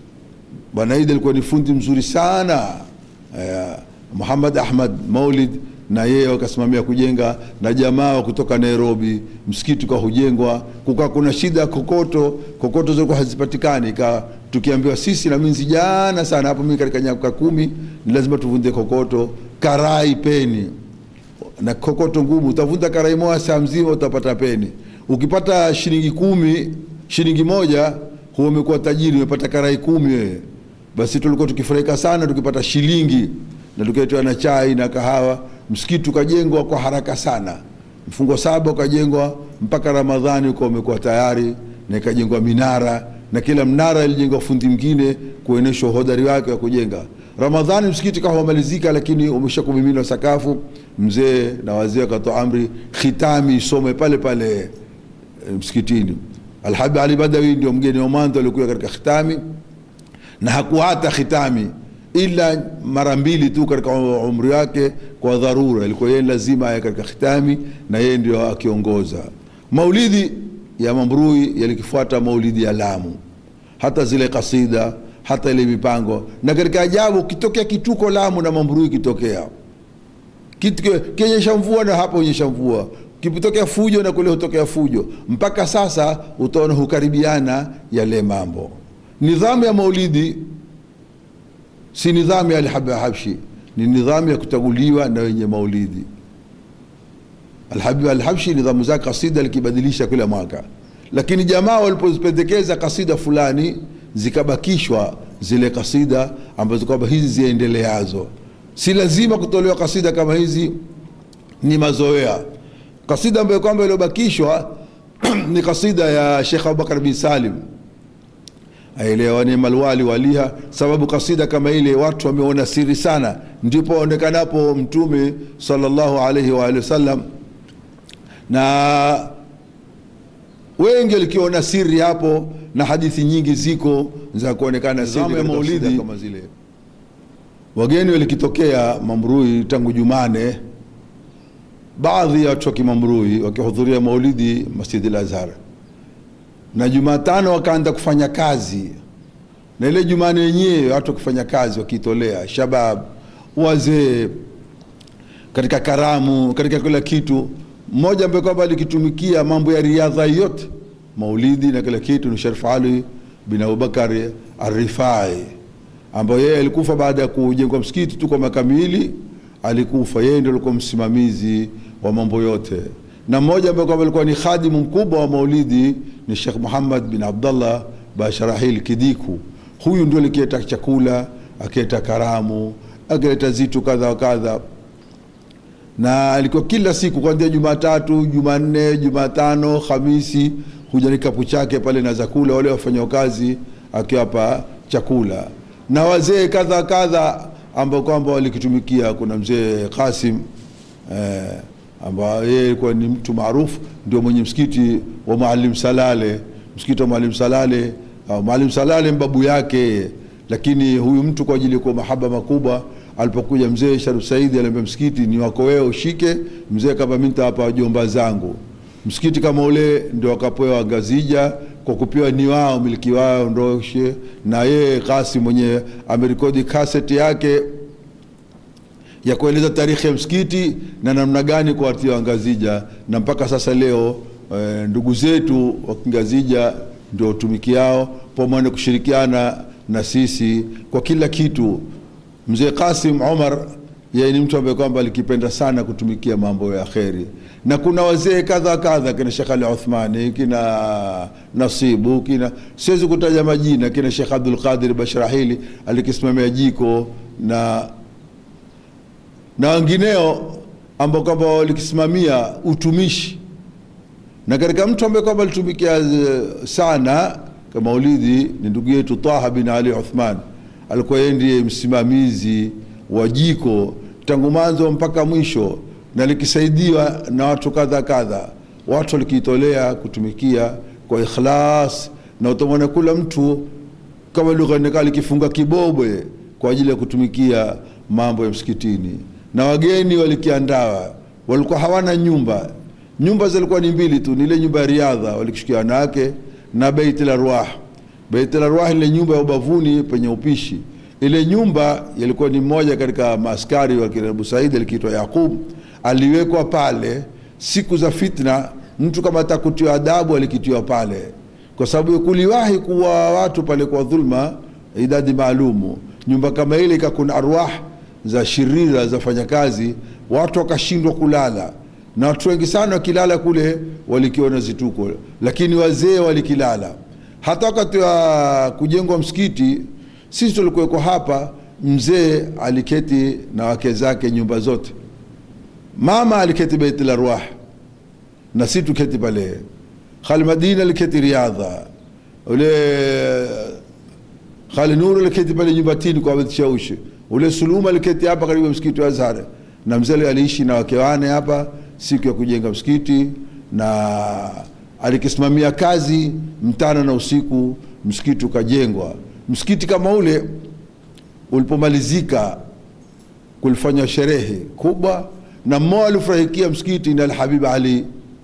Bwana Idi alikuwa ni fundi mzuri sana, eh, Muhammad Ahmad Maulid, na yeye wakasimamia kujenga, na jamaa kutoka Nairobi msikiti kwa hujengwa. Kuka kuna shida kokoto, kokoto zilikuwa hazipatikani, ka tukiambiwa sisi na minzi jana sana hapo, mimi katika nyaka kumi ni lazima tuvunde kokoto, karai peni na kokoto ngumu. Utavunda karai moja saa mzima utapata peni. Ukipata shilingi kumi, shilingi moja, huo umekuwa tajiri, umepata karai kumi wewe. Basi tulikuwa tukifurahika sana tukipata shilingi, na tukaitwa na chai na kahawa. Msikiti ukajengwa kwa haraka sana, mfungo saba ukajengwa mpaka Ramadhani uko umekuwa tayari, na ikajengwa minara, na kila mnara ilijengwa fundi mwingine kuonesha hodari wake wa kujenga. Ramadhani msikiti kama umalizika, lakini umeshakumiminwa sakafu, mzee na wazee wakatoa amri khitami isome pale pale e, msikitini. Al-Habib Ali Badawi ndio mgeni wa mwanzo alikuwa katika khitami, na hakuata khitami. ila mara mbili tu katika umri wake kwa dharura, ilikuwa yeye lazima awe katika khitami na yeye ndio akiongoza. Maulidi ya Mambrui yalikifuata maulidi ya Lamu, hata zile kasida, hata ile mipango. Na katika ajabu, kitokea kituko Lamu na Mambrui kitokea kitu kinyesha mvua na hapo unyesha mvua, kipotokea fujo na kule hutokea fujo, mpaka sasa utaona hukaribiana yale mambo. Nidhamu ya maulidi si nidhamu ya Al-Habshi, ni nidhamu ya kutaguliwa na wenye maulidi. Al-Habib Al-Habshi nidhamu zake kasida likibadilisha kila mwaka, lakini jamaa walipozipendekeza kasida fulani zikabakishwa zile kasida ambazo kwamba hizi ziendeleazo. Si lazima kutolewa kasida kama hizi, ni mazoea. Kasida ambayo kwamba iliyobakishwa ni kasida ya Sheikh Abubakar bin Salim, aelewa ni malwali waliha, sababu kasida kama ile watu wameona siri sana, ndipo onekanapo Mtume sallallahu alayhi wa alihi wasallam, na wengi walikiona siri hapo, na hadithi nyingi ziko za kuonekana siri ya maulidi kama zile. Wageni walikitokea Mambrui tangu Jumane, baadhi ya watu wa Mambrui wakihudhuria maulidi Masjid al-Azhar, na Jumatano wakaanza kufanya kazi, na ile Jumane yenyewe watu wakifanya kazi wakitolea, shabab, wazee, katika karamu, katika kila kitu. Mmoja ambaye kwamba alikitumikia mambo ya riadha yote, maulidi na kila kitu, ni Sharif Ali bin Abubakar Ar-Rifai, ambaye yeye alikufa baada ya kujengwa msikiti tu kwa makamili, alikufa. Yeye ndio alikuwa msimamizi wa mambo yote. Na mmoja ambaye kwamba alikuwa ni khadimu mkubwa wa maulidi ni Sheikh Muhammad bin Abdullah Basharahil Kidiku. Huyu ndio alikileta chakula, akileta karamu, akileta zitu kadha kadha, na alikuwa kila siku kuanzia Jumatatu, Jumanne, Jumatano, Hamisi huja ni kapu chake pale na zakula wale wafanyakazi akiwapa chakula. Na wazee kadha kadha ambao kwamba walikitumikia, kuna mzee Qasim eh, ambaye yeye alikuwa ni mtu maarufu, ndio mwenye msikiti wa Maalim Salale. Msikiti wa Maalim Salale, au Maalim Salale mbabu yake, lakini huyu mtu kwa ajili ya mahaba makubwa, alipokuja mzee Sharif Said alimwambia msikiti ni wako wewe ushike. Mzee kama mimi hapa wajomba zangu, msikiti kama ule ndio akapewa Ngazija, kwa kupewa ni wao miliki wao ndoshe. Na yeye Qasim mwenye amerekodi cassette yake ya kueleza tarehe ya msikiti na namna gani kwa watu wa Ngazija, na mpaka sasa leo e, ndugu zetu wa Ngazija ndio tumikiao pamoja kushirikiana na sisi kwa kila kitu. Mzee Qasim Omar yeye ni mtu ambaye kwamba alikipenda sana kutumikia mambo ya kheri. Na kuna wazee kadha kadha, kina Sheikh Ali Uthmani, kina Nasibu, kina siwezi kutaja majina, kina Sheikh Abdul Qadir Basharahili alikisimamia jiko, na na wengineo ambao kwamba walikisimamia utumishi. Na katika mtu ambaye kwamba alitumikia sana kama maulidi ni ndugu yetu Taha bin Ali Uthman. Alikuwa yeye ndiye msimamizi wa jiko tangu mwanzo mpaka mwisho, na likisaidiwa na watu kadha kadha. Watu walikitolea kutumikia kwa ikhlas, na utamwona kula mtu kama lugha nikali kifunga kibobwe kwa ajili ya kutumikia mambo ya msikitini. Na wageni walikiandawa, walikuwa hawana nyumba. Nyumba zilikuwa ni mbili tu, ni ile nyumba ya riadha walikishikia wanawake na Bait al-Arwah. Bait al-Arwah ile nyumba ya ubavuni penye upishi. Ile nyumba ilikuwa ni mmoja katika maaskari wa kina Abu Said alikiitwa Yaqub, aliwekwa pale siku za fitna. Mtu kama atakutiwa adabu alikitiwa pale, kwa sababu kuliwahi kuwa watu pale kwa dhulma idadi maalumu. Nyumba kama ile ikakuna arwah za shirira za fanyakazi, watu wakashindwa kulala, na watu wengi sana wakilala kule walikiona zituko, lakini wazee walikilala. Hata wakati wa kujengwa msikiti sisi tulikuwa hapa, mzee aliketi na wake zake nyumba zote. Mama aliketi Bait al-Arwah na sisi tuketi pale. Khali Madina aliketi riadha, ule Khali Nuru aliketi pale nyumba tini kwa Abed Shaushi, ule Suluma aliketi hapa karibu msikiti wa Azhar. Na mzee aliishi na wake wane hapa siku ya kujenga msikiti, na alikisimamia kazi mchana na usiku, msikiti ukajengwa. Msikiti kama ule ulipomalizika kulifanya sherehe kubwa, na mmoja alifurahikia msikiti ni Al-Habib Ali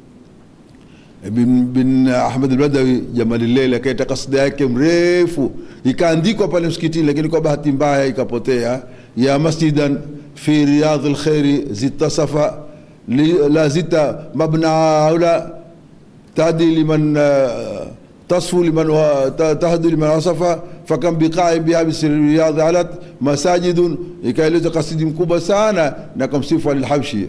bin, bin Ahmad al-Badawi Jamal al-Layl, akaita kasida yake mrefu ikaandikwa pale msikitini, lakini kwa bahati mbaya ikapotea. Ya masjidan fi riyadh al-khair zitasafa la zita mabna aula tahdi liman تصفو لمن تهدي لمن وصف فكم بقاع بها بسر الرياض علت مساجد ikaeleza kasidi mkubwa sana na kumsifu al-Habshi.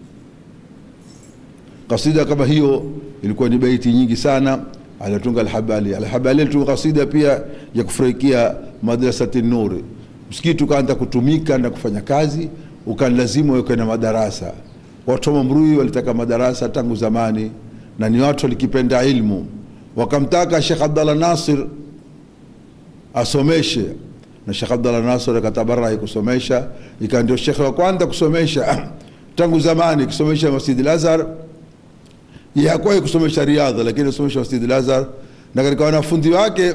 Kasida kama hiyo ilikuwa ni baiti nyingi sana alitunga al-Habali. Al-Habali alitunga kasida pia ya kufurahikia madrasati Nur. Msikiti ukaanza kutumika na kufanya kazi, ukalazimu uwe na madarasa. Watu wa Mambrui walitaka madarasa tangu zamani, na ni watu walikipenda ilmu. Wakamtaka Sheikh Abdallah Nasir asomeshe, na Sheikh Abdallah Nasir akatabarahi kusomesha, ikawa ndio Sheikh wa kwanza kusomesha tangu zamani, kusomesha Masjid al-Azhar. Yeye hakuwahi kusomesha Riyadh, lakini kusomesha Masjid al-Azhar. Na katika wanafunzi wake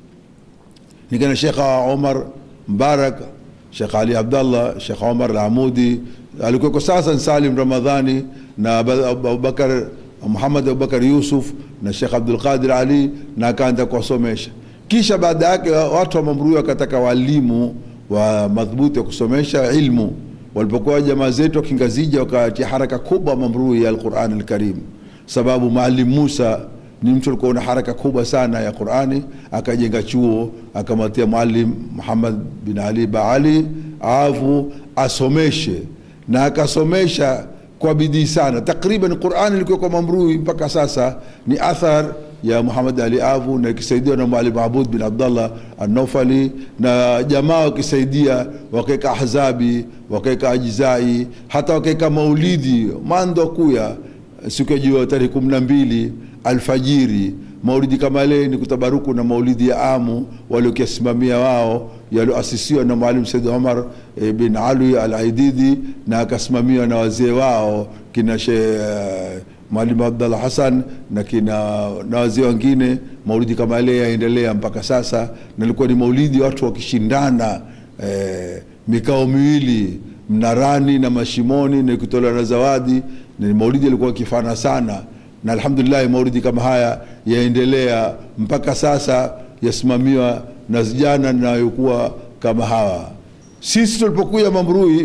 ni kana Sheikh Omar Mbarak, Sheikh Ali Abdallah, Sheikh Omar al-Amudi, alikuwa kwa sasa Salim Ramadhani, na Abubakar Muhammad Abubakar Yusuf, na Sheikh Abdul Qadir Ali, na akaanza kusomesha. Kisha baada yake watu wa Mambrui wakataka walimu wa madhubuti wa kusomesha ilmu. Walipokuwa jamaa zetu wa Kingazija wakatia haraka kubwa Mambrui ya Al-Qur'an Al-Karim, sababu Maalim Musa ni mtu alikuwa na haraka kubwa sana ya Qur'ani, akajenga chuo, akamatia Maalim Muhammad bin Ali Baali afu asomeshe, na akasomesha kwa bidii sana. Takriban Qur'an ilikuwa kwa Mambrui mpaka sasa ni athar ya Muhammad Ali Avu, na kisaidia na Mwalimu Abud bin Abdullah An-Nawfali, na jamaa wakisaidia wakaeka ahzabi, wakaeka ajizai, hata wakaeka maulidi mando kuya siku ya tarehe kumi na mbili alfajiri. Maulidi kama ile ni kutabaruku na maulidi ya amu waliokisimamia wao, yalioasisiwa na Mwalimu Said Omar e, bin Ali al-Aididi, na akasimamiwa na wazee wao kina Sheikh uh, Mwalimu Abdallah Hassan na kina na wazee wengine. Maulidi kama ile yaendelea mpaka sasa, na ilikuwa ni maulidi watu wakishindana e, mikao miwili Mnarani na Mashimoni, na kutolewa na zawadi. Ni maulidi ilikuwa kifana sana, na alhamdulillah maulidi kama haya yaendelea mpaka sasa, yasimamiwa na vijana na yokuwa kama hawa. Sisi tulipokuja Mambrui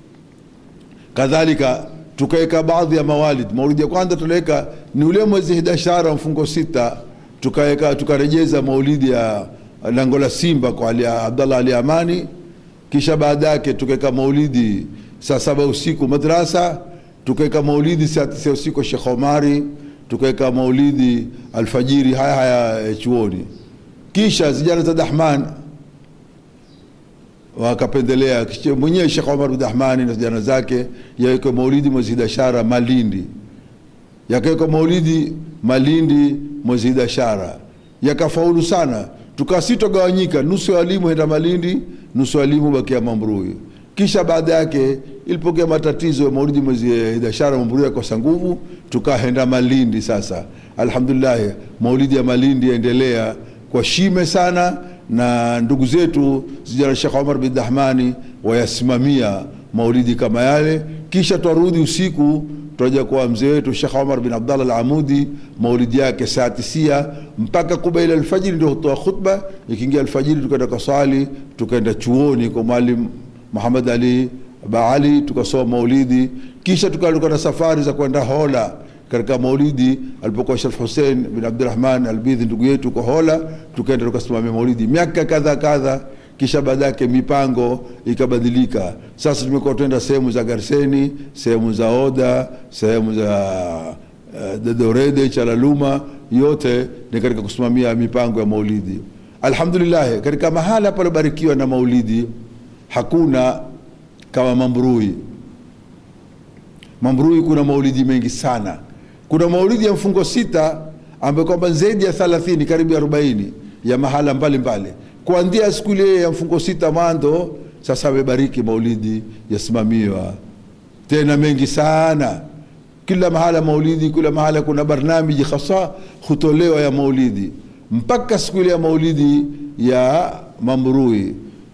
kadhalika tukaeka baadhi ya mawalid. Maulidi ya kwanza tuleka ni ule mwezi hidashara mfungo sita, tukaeka tukarejeza maulidi ya Lango la Simba kwa Ali Abdallah Ali Amani. Kisha baada yake tukaeka maulidi saa saba usiku madrasa, tukaeka maulidi saa tisa usiku Sheikh Omari, tukaeka maulidi alfajiri haya haya chuoni. Kisha zijana za Dahman wakapendelea mwenyewe Sheikh Omar bin Dahmani na zijana zake yaweka maulidi mwezi Hidashara Malindi, yakaweka maulidi Malindi mwezi Hidashara, yakafaulu sana. Tukasitogawanyika, nusu walimu henda Malindi, nusu walimu bakia Mambrui. Kisha baada yake ilipokea matatizo ya maulidi mwezi Hidashara Mambrui yakosa nguvu, tukahenda Malindi. Sasa alhamdulillah maulidi ya Malindi yaendelea kwa shime sana, na ndugu zetu zijana Sheikh Omar bin Dahmani wayasimamia maulidi kama yale. Kisha twarudi usiku tutaja kwa mzee wetu Sheikh Omar bin Abdallah al-Amudi, maulidi yake saa tisa mpaka kubaila alfajiri ndio hutoa khutba. Ikiingia alfajiri tukaenda kusali, tukaenda chuoni kwa Mwalimu Muhammad Ali Baali tukasoma maulidi. Kisha tukaenda na safari za kwenda Hola katika maulidi alipokuwa Sheikh Hussein bin Abdurrahman Albidhi ndugu yetu kwa Hola, tukaenda tukasimamia maulidi miaka kadha kadha. Kisha baada yake mipango ikabadilika. Sasa tumekuwa tuenda sehemu za Garseni, sehemu za Oda, sehemu za uh, Dedorede, Chalaluma, yote ni katika kusimamia mipango ya maulidi. Alhamdulillah katika mahala pale barikiwa na maulidi hakuna kama Mambrui. Mambrui kuna maulidi mengi sana. Kuna maulidi ya mfungo sita ambayo kwamba zaidi ya thelathini karibu arobaini ya mahala mbalimbali mbali. Kuanzia siku ile ya mfungo sita mando sasa wamebariki maulidi yasimamiwa tena mengi sana. Kila mahala maulidi, kila mahala kuna barnamiji hasa hutolewa ya maulidi mpaka siku ile ya maulidi ya Mambrui.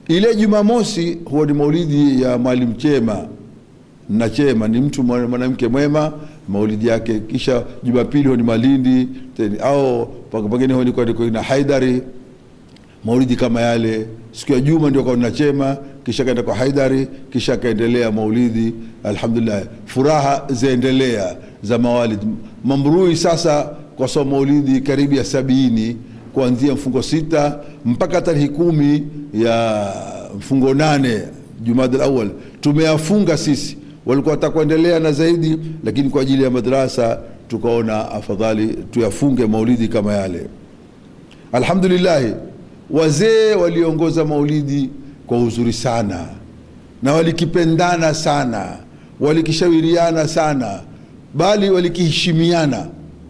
Ile Jumamosi huwa ni maulidi ya Mwalimu Chema na Chema ni mtu mwanamke mwema, maulidi yake. Kisha Jumapili huwa ni Malindi teni, au pengine huwa ni kwa na Haidari, maulidi kama yale. Siku ya Juma ndio kwa Chema, kisha kaenda kwa Haidari, kisha kaendelea maulidi. Alhamdulillah, furaha zaendelea za mawalid. Mambrui sasa kwa sababu maulidi karibu ya sabini, kuanzia mfungo sita mpaka tarehe kumi ya mfungo nane Jumada al-Awwal tumeyafunga sisi. Walikuwa watakuendelea na zaidi, lakini kwa ajili ya madrasa tukaona afadhali tuyafunge maulidi kama yale. Alhamdulillah, wazee waliongoza maulidi kwa uzuri sana na walikipendana sana, walikishawiriana sana, bali walikiheshimiana.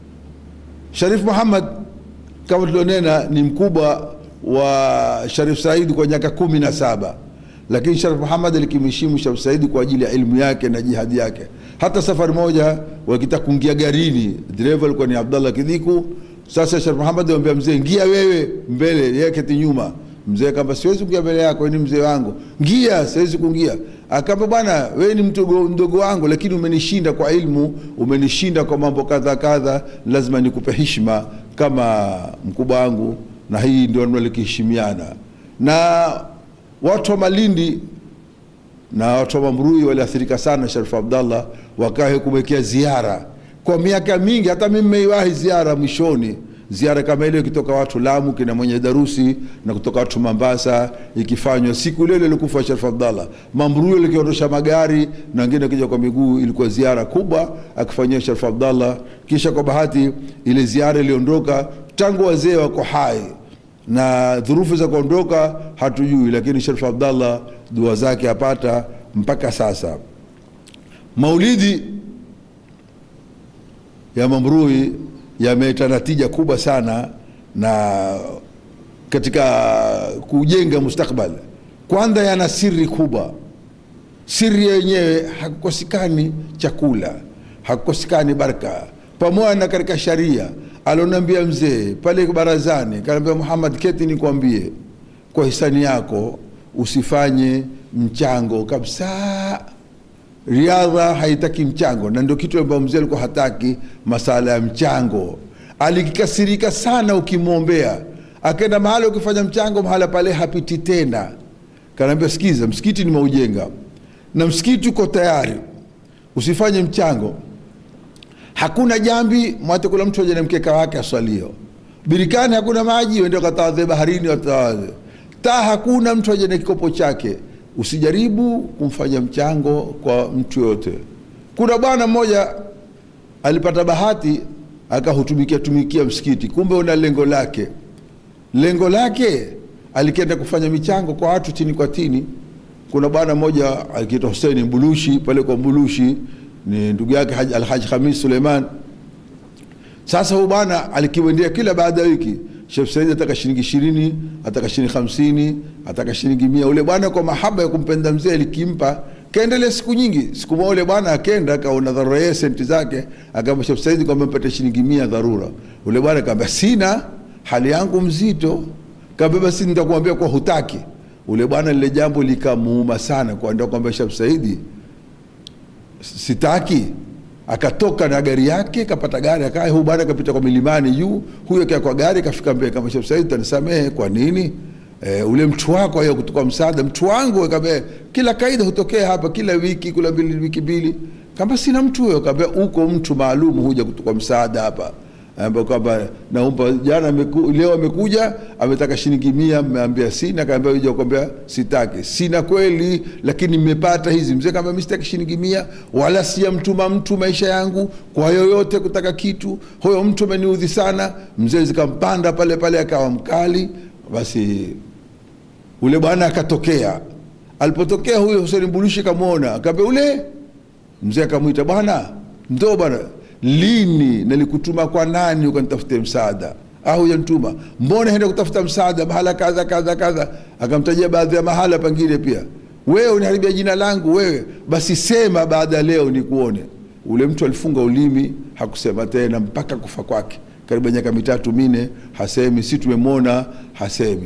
Sharif Muhammad kama tulionena ni mkubwa wa Sharif Said kwa miaka kumi na saba, lakini Sharif Muhammad alikimheshimu Sharif Said kwa ajili ya elimu yake na jihadi yake. Hata safari moja wakitaka kuingia garini, dereva alikuwa ni Abdallah Kidiku. Sasa Sharif Muhammad anamwambia mzee, ingia wewe mbele, yeye keti nyuma. Mzee akamwambia, siwezi kuingia mbele yako, ni mzee wangu. Ingia, siwezi kuingia. Akamwambia, bwana wewe ni mdogo mdogo wangu, lakini umenishinda kwa ilmu, umenishinda kwa mambo kadha kadha, lazima nikupe heshima kama mkubwa wangu. Na hii ndio walikiheshimiana. Na watu wa Malindi na watu wa Mambrui waliathirika sana Sharif Abdallah, wakae kumwekea ziara kwa miaka mingi. Hata mimi nimeiwahi ziara mwishoni, ziara kama ile kutoka watu Lamu kina mwenye darusi na kutoka watu Mombasa, ikifanywa siku ile ile ilikufa Sharif Abdallah. Mambrui alikiondosha magari na wengine kija kwa miguu, ilikuwa ziara kubwa akifanyia Sharif Abdallah. Kisha kwa bahati ile ziara iliondoka tangu wazee wako hai, na dhurufu za kuondoka hatujui, lakini Sharif Abdallah dua zake apata mpaka sasa. Maulidi ya Mambrui yameleta natija kubwa sana na katika kujenga mustakbali. Kwanza yana siri kubwa. Siri yenyewe hakukosekani chakula, hakukosekani baraka. Pamoja na katika sharia alonambia mzee pale barazani, kanambia, Muhammad keti nikwambie, kwa hisani yako usifanye mchango kabisa. Riadha haitaki mchango, na ndio kitu ambacho mzee alikuwa hataki, masala ya mchango. Alikikasirika sana ukimwombea, akaenda mahali ukifanya mchango mahala pale hapiti tena. Kanambia, sikiza, msikiti nimeujenga na msikiti uko tayari, usifanye mchango. Hakuna jambi, mwate kula mtu aje na mkeka wake aswalio. Birikani hakuna maji, wende katawadhe baharini watawadhe. Taa hakuna, mtu aje na kikopo chake. Usijaribu kumfanya mchango kwa mtu yote. Kuna bwana mmoja alipata bahati akahutumikia tumikia msikiti, kumbe una lengo lake. Lengo lake alikenda kufanya michango kwa watu chini kwa tini. Kuna bwana mmoja alikiitwa Hussein Mbulushi, pale kwa Mbulushi ni ndugu yake Al-Hajj Khamis Suleiman. Sasa huyu bwana alikiwendea kila baada ya wiki, Sheikh Said ataka shilingi ishirini, ataka shilingi hamsini, ataka shilingi mia. Ule bwana kwa mahaba ya kumpenda mzee alikimpa, kaendelea siku nyingi. Siku moja ule bwana akaenda kaona dharura yake senti zake, akamwambia Sheikh Said kwamba mpate shilingi mia dharura. Ule bwana akamwambia, sina, hali yangu mzito. Akamwambia, basi nitakwambia kwa hutaki. Ule bwana lile jambo likamuuma sana, kwa ndio kwamba Sheikh Said sitaki. Akatoka na gari yake, kapata gari akae. Huyu bwana kapita kwa milimani juu, huyo kia kwa gari kafika mbele. Kama Sheikh Said, utanisamehe, kwa nini? E, ule mtu wako hiyo kutoka msaada, mtu wangu. Akamwambia, kila kaida hutokea hapa kila wiki, kula mbili wiki mbili. Kama sina mtu huyo. Akamwambia, uko mtu maalum huja kutoka msaada hapa, ambaye kwamba naomba, jana meku, leo amekuja ametaka shilingi mia, ameambia sina. Akamwambia, uje kwambia sitaki. Sina kweli, lakini nimepata hizi. Mzee akamwambia, mimi sitaki shilingi mia, wala si mtuma mtu maisha yangu kwa yoyote kutaka kitu. Huyo mtu ameniudhi sana. Mzee zikampanda pale pale, akawa mkali. Basi ule bwana akatokea. Alipotokea huyo Hussein Mbulushi kamuona, akamwambia ule mzee, akamuita, bwana ndo bwana, lini nalikutuma kwa nani ukanitafutie msaada? Au hujanituma? Mbona henda kutafuta msaada mahala kadha kadha kadha? Akamtajia baadhi ya mahala pengine pia. Wewe uniharibia jina langu wewe, basi sema baada ya leo nikuone. Ule mtu alifunga ulimi, hakusema tena mpaka kufa kwake. Karibu miaka mitatu mine hasemi, si tumemwona hasemi.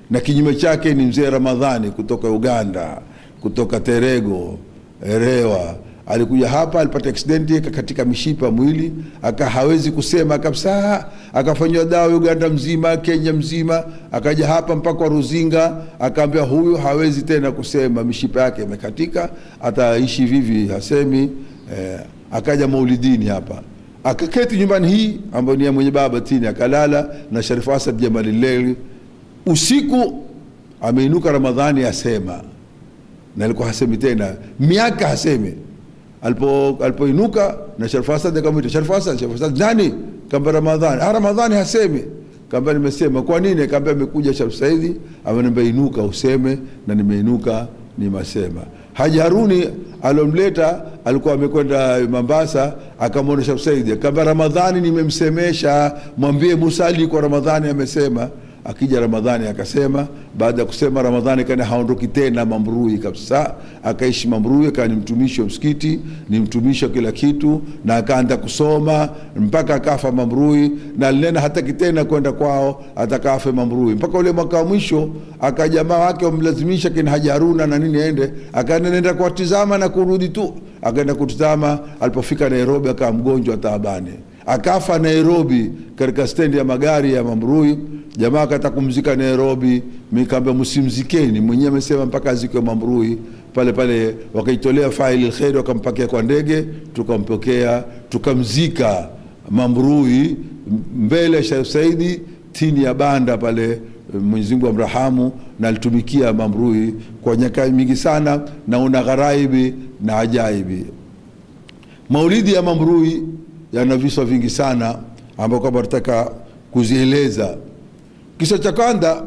na kinyume chake ni mzee Ramadhani kutoka Uganda, kutoka Terego, Erewa. Alikuja hapa, alipata accident katika mishipa mwili, aka hawezi kusema kabisa, akafanywa dawa Uganda mzima, Kenya mzima, akaja hapa mpaka Ruzinga, akaambia huyu hawezi tena kusema, mishipa yake imekatika, ataishi vivi hasemi. Eh, akaja Maulidini hapa, akaketi nyumbani hii ambayo ni ya mwenye baba tini, akalala na Sharif Asad Jamalileli. Usiku ameinuka Ramadhani asema, na alikuwa hasemi tena, miaka hasemi. Alipo alipoinuka na Sharif Asad akamwita, Sharif Asad, Sharif Asad, nani? Kamba Ramadhani. Ah, Ramadhani hasemi. Kamba nimesema. Kwa nini? Kamba amekuja Sharif Saidi, ameniambia inuka useme, na nimeinuka nimesema. Haji Haruni alomleta alikuwa amekwenda Mombasa, akamwona Sharif Saidi, kamba Ramadhani nimemsemesha, mwambie Musali kwa Ramadhani amesema. Akija Ramadhani akasema, baada ya kusema Ramadhani kana haondoki tena Mamrui kabisa, akaishi Mamrui, akawa ni mtumishi wa msikiti, ni mtumishi wa kila kitu, na akaanza kusoma mpaka akafa Mamrui, na alinena hata kitena kwenda kwao, atakafa Mamrui. Mpaka ule mwaka wa mwisho akajamaa wake wamlazimisha kina Haji Haruna na nini aende, akaenda kuwatizama na kurudi tu. Akaenda kutizama, alipofika Nairobi akawa mgonjwa taabani, akafa Nairobi katika stendi ya magari ya Mamrui. Jamaa akataka kumzika Nairobi, mikaambia msimzikeni, mwenyewe amesema mpaka azikwe Mamrui. Pale pale wakaitolea faili alkhairi, wakampakia kwa ndege, tukampokea, tukamzika Mamrui mbele ya Sharif Saidi tini ya banda pale. Mwenyezi Mungu amrahamu, na alitumikia Mamrui kwa nyaka mingi sana, na una gharaibi na ajaibi. Maulidi ya Mamrui yana visa vingi sana ambao kama nataka kuzieleza. Kisa cha kwanza,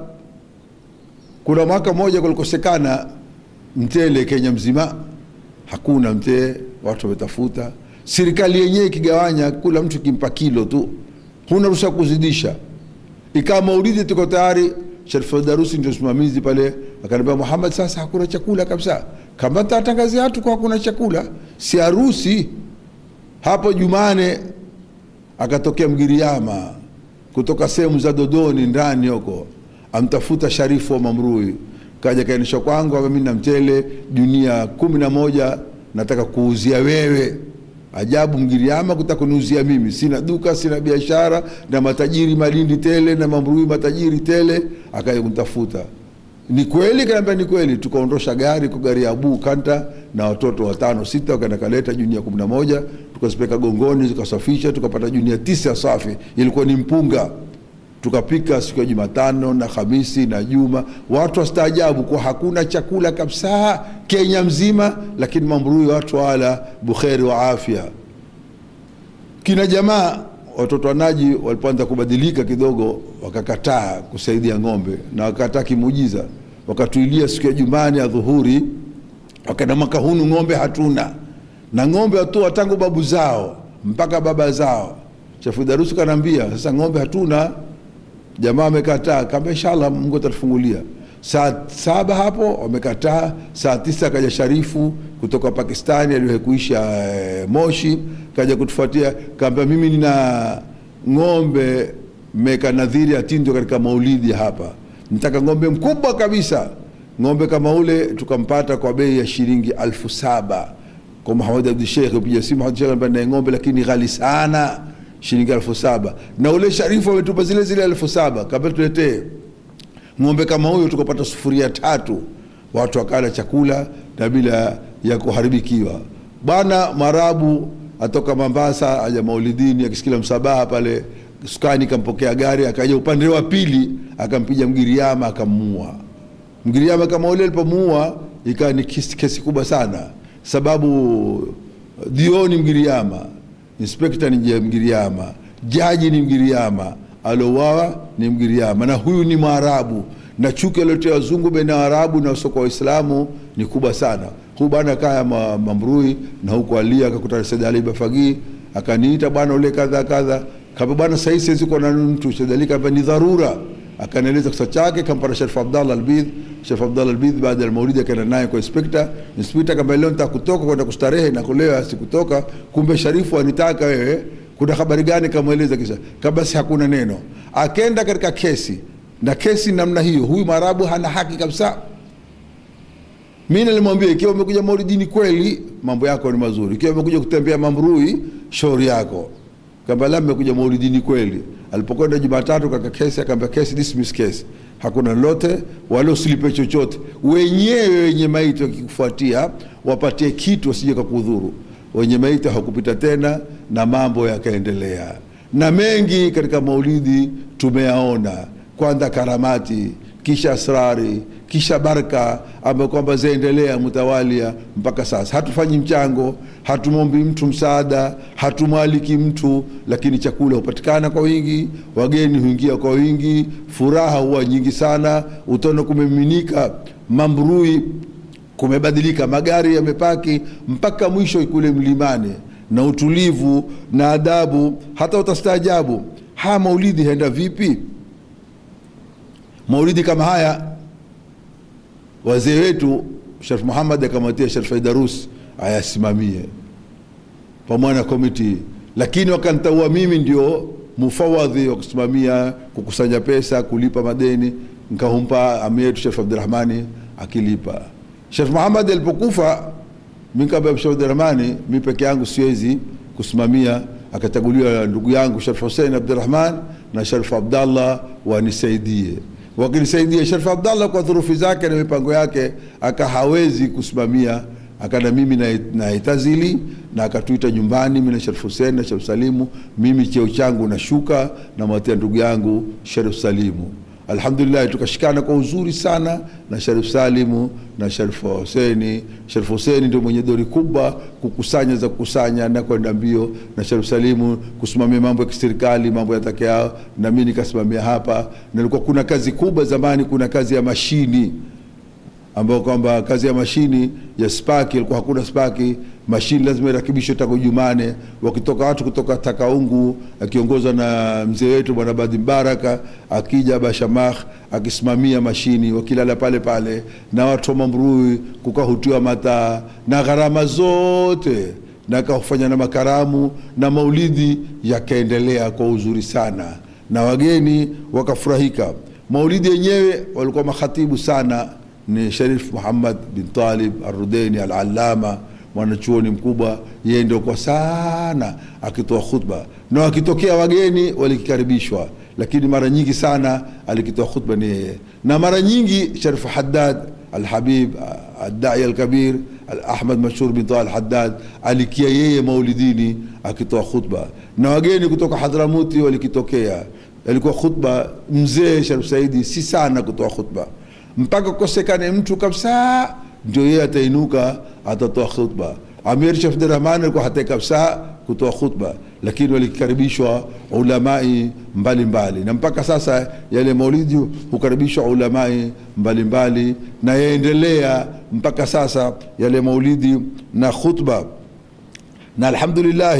kuna mwaka mmoja kulikosekana mtele Kenya mzima, hakuna mtele, watu wametafuta, serikali yenyewe ikigawanya, kula mtu kimpa kilo tu, huna ruhusa kuzidisha. Ikawa maulidi tuko tayari, Sharif Darusi ndio msimamizi pale, akaniambia Muhammad, sasa hakuna chakula kabisa, kama tatangazia watu kwa hakuna chakula, si harusi. Hapo Jumane akatokea Mgiriama kutoka sehemu za Dodoni ndani huko, amtafuta Sharifu wa Mamrui, kaja kainisha kwangu, mimi na mtele dunia kumi na moja nataka kuuzia wewe. Ajabu, Mgiriama kutaka kuniuzia mimi, sina duka, sina biashara, na matajiri Malindi tele na Mamrui matajiri tele. Akaja kunitafuta, ni kweli? Kaniambia ni kweli. Tukaondosha gari kwa gari ya Abu Kanta na watoto watano sita, wakaenda kaleta junia kumi na moja, tukazipeka gongoni, zikasafisha, tukapata junia tisa safi, ilikuwa ni mpunga. Tukapika siku ya Jumatano na Hamisi na Juma. Watu wastaajabu kwa hakuna chakula kabisa Kenya mzima, lakini Mamrui watu wala bukheri wa afya. Kina jamaa watoto wanaji walipoanza kubadilika kidogo, wakakataa kusaidia ng'ombe, na wakakataa kimujiza, wakatuilia siku ya Jumani ya dhuhuri, wakana mwaka hunu ng'ombe hatuna, na ng'ombe watu tangu babu zao mpaka baba zao. Sharif Darusi kanambia, sasa ng'ombe hatuna. Jamaa wamekataa, kama inshallah Mungu atatufungulia. Saa saba hapo wamekataa. Saa tisa kaja Sharifu kutoka Pakistani aliyekuisha e, Moshi, kaja kutufuatia, kaambia mimi nina ng'ombe meka nadhiri atindo katika maulidi hapa, nitaka ng'ombe mkubwa kabisa. Ng'ombe kama ule tukampata kwa bei ya shilingi alfu saba kwa Muhammad Abdi Sheikh. Pia si Muhammad Sheikh mbona ng'ombe, lakini ghali sana, shilingi alfu saba. Na ule Sharifu ametupa zile zile alfu saba, kabla tuletee ng'ombe kama huyo. Tukapata sufuria tatu, watu wakala chakula na bila ya kuharibikiwa. Bwana Marabu atoka Mombasa aja maulidini, akisikila msabaha pale sukani, kampokea gari, akaja upande wa pili, akampiga Mgiriama, akamuua. Mgiriama kama ule alipomuua, ikawa ni kesi, kesi kubwa sana, sababu dioni Mgiriama, inspekta ni Mgiriama, jaji ni Mgiriama, alowawa ni Mgiriama, na huyu ni Mwarabu, na chuki alotea wazungu baina Waarabu na soko wa Waislamu ni kubwa sana. Huyu bwana kaya Mamrui, na huko alia akakutana Said Ali Bafagi, akaniita bwana ule kadha kadha, kama bwana sasa hivi siwezi kuwa na mtu. Said Ali kama ni dharura, akanieleza kisa chake, kampara Sharif Abdallah Albidh. Sharif Abdallah Albidh baada ya maulidi akaenda naye kwa inspector. Inspector kama leo nitakutoka kwenda kustarehe na kulewa, sikutoka. Kumbe Sharifu anitaka wewe, kuna habari gani? Kamaeleza kisa, kama si hakuna neno. Akaenda katika kesi na kesi namna hiyo, huyu Mwarabu hana haki kabisa. Mimi nilimwambia ikiwa umekuja maulidini kweli mambo yako ni mazuri, ikiwa umekuja kutembea Mambrui shauri yako. Kama la umekuja maulidini kweli, alipokwenda Jumatatu kaka kesi akamwambia kesi dismiss case, hakuna lolote wala usilipe chochote, wenyewe wenye maiti wakikufuatia wapatie kitu wasije kukudhuru. Wenye maiti hakupita tena na mambo yakaendelea. Na mengi katika maulidi tumeyaona, kwanza karamati, kisha asrari, kisha baraka ambayo kwamba zaendelea mutawalia mpaka sasa. Hatufanyi mchango, hatumombi mtu msaada, hatumwaliki mtu, lakini chakula hupatikana kwa wingi, wageni huingia kwa wingi, furaha huwa nyingi sana, utaona kumeminika Mambrui, kumebadilika, magari yamepaki mpaka mwisho kule mlimani, na utulivu na adabu. Hata utastaajabu haya maulidi henda vipi. Maulidi kama haya wazee wetu Sharif Muhammad akamatia Sharif Faidarus ayasimamie pamoja na komiti, lakini wakanitaua mimi ndio mufawadhi wa kusimamia kukusanya pesa, kulipa madeni. Nikahumpa amietu Sharif Abdurrahmani akilipa. Sharif Muhammad alipokufa mimi kabla Sharif Abdurrahmani mimi peke yangu siwezi kusimamia, akachaguliwa ndugu yangu Sharif Hussein Abdurrahman na Sharif Abdallah wanisaidie. Wakinisaidia Sharif Abdallah kwa dhurufi zake na mipango yake akahawezi kusimamia, akana mimi na, na itazili na akatuita nyumbani mimi na Sharif Hussein na Sharif Salimu. Mimi cheo changu na shuka na mwatia ndugu yangu Sharif Salimu. Alhamdulillah tukashikana kwa uzuri sana na Sharif Salimu na Sharif Hussein. Sharif Hussein ndio mwenye dori kubwa kukusanya za kukusanya na kwenda mbio, na Sharif Salimu kusimamia mambo ya kiserikali, mambo yatakayao, na mimi nikasimamia hapa. Nilikuwa kuna kazi kubwa zamani, kuna kazi ya mashini ambao kwamba kazi ya mashini ya spaki, ilikuwa hakuna spaki, mashini lazima irakibishwe tangu Jumane. Wakitoka watu kutoka Takaungu akiongozwa na mzee wetu Bwana Badi Mbaraka, akija Bashamakh akisimamia mashini, wakilala pale pale, na watu wa Mambrui kukahutiwa mataa na gharama zote, na kufanya na makaramu na maulidi yakaendelea kwa uzuri sana, na wageni wakafurahika. Maulidi yenyewe walikuwa makhatibu sana ni Sharif Muhammad bin Talib Al-Rudaini Al-Allama, mwanachuoni mkubwa. Yeye ndio kwa sana akitoa khutba, na akitokea wageni walikikaribishwa, lakini mara nyingi sana alikitoa khutba ni yeye. Na mara nyingi Sharif Haddad Al-Habib Al-Da'i Al-Kabir Al-Ahmad Mashhur bin Talib Haddad alikia yeye maulidini akitoa khutba, na wageni kutoka Hadramuti walikitokea. Alikuwa khutba mzee Sharif Saidi si sana kutoa khutba, mpaka kukosekane mtu kabisa ndio yeye atainuka atatoa khutba. Amir Sharif Abdurrahman alikuwa hata kabisa kutoa khutba, lakini walikaribishwa ulamai mbalimbali, na mpaka sasa yale maulidi hukaribishwa ulamai mbalimbali, na yaendelea mpaka sasa yale maulidi na khutba. Na alhamdulillah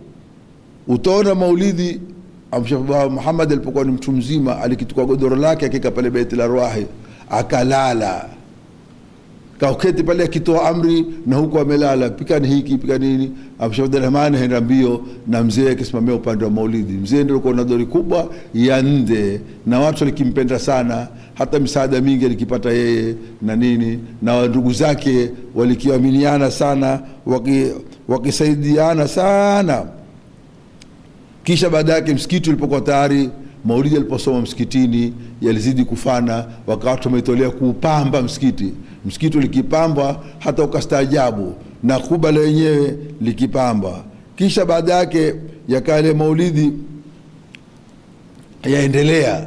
utaona maulidi Amshafa Muhammad alipokuwa ni mtu mzima alikitukua godoro lake akika pale Baitul Arwahi akalala, kauketi pale akitoa amri na huko amelala, pikani hiki pikani nini. Amshafa Abdurrahman henda mbio na mzee akisimamia upande wa maulidi. Mzee ndio alikuwa na dori kubwa ya nde, na watu walikimpenda sana, hata misaada mingi alikipata yeye na nini, na ndugu zake walikiaminiana sana, waki wakisaidiana sana. Kisha baada yake msikiti ulipokuwa tayari, maulidi aliposoma msikitini yalizidi kufana, wakati wametolea kuupamba msikiti. Msikiti ulikipamba hata ukastaajabu, na kubala wenyewe likipamba. Kisha baada yake yakale maulidi yaendelea.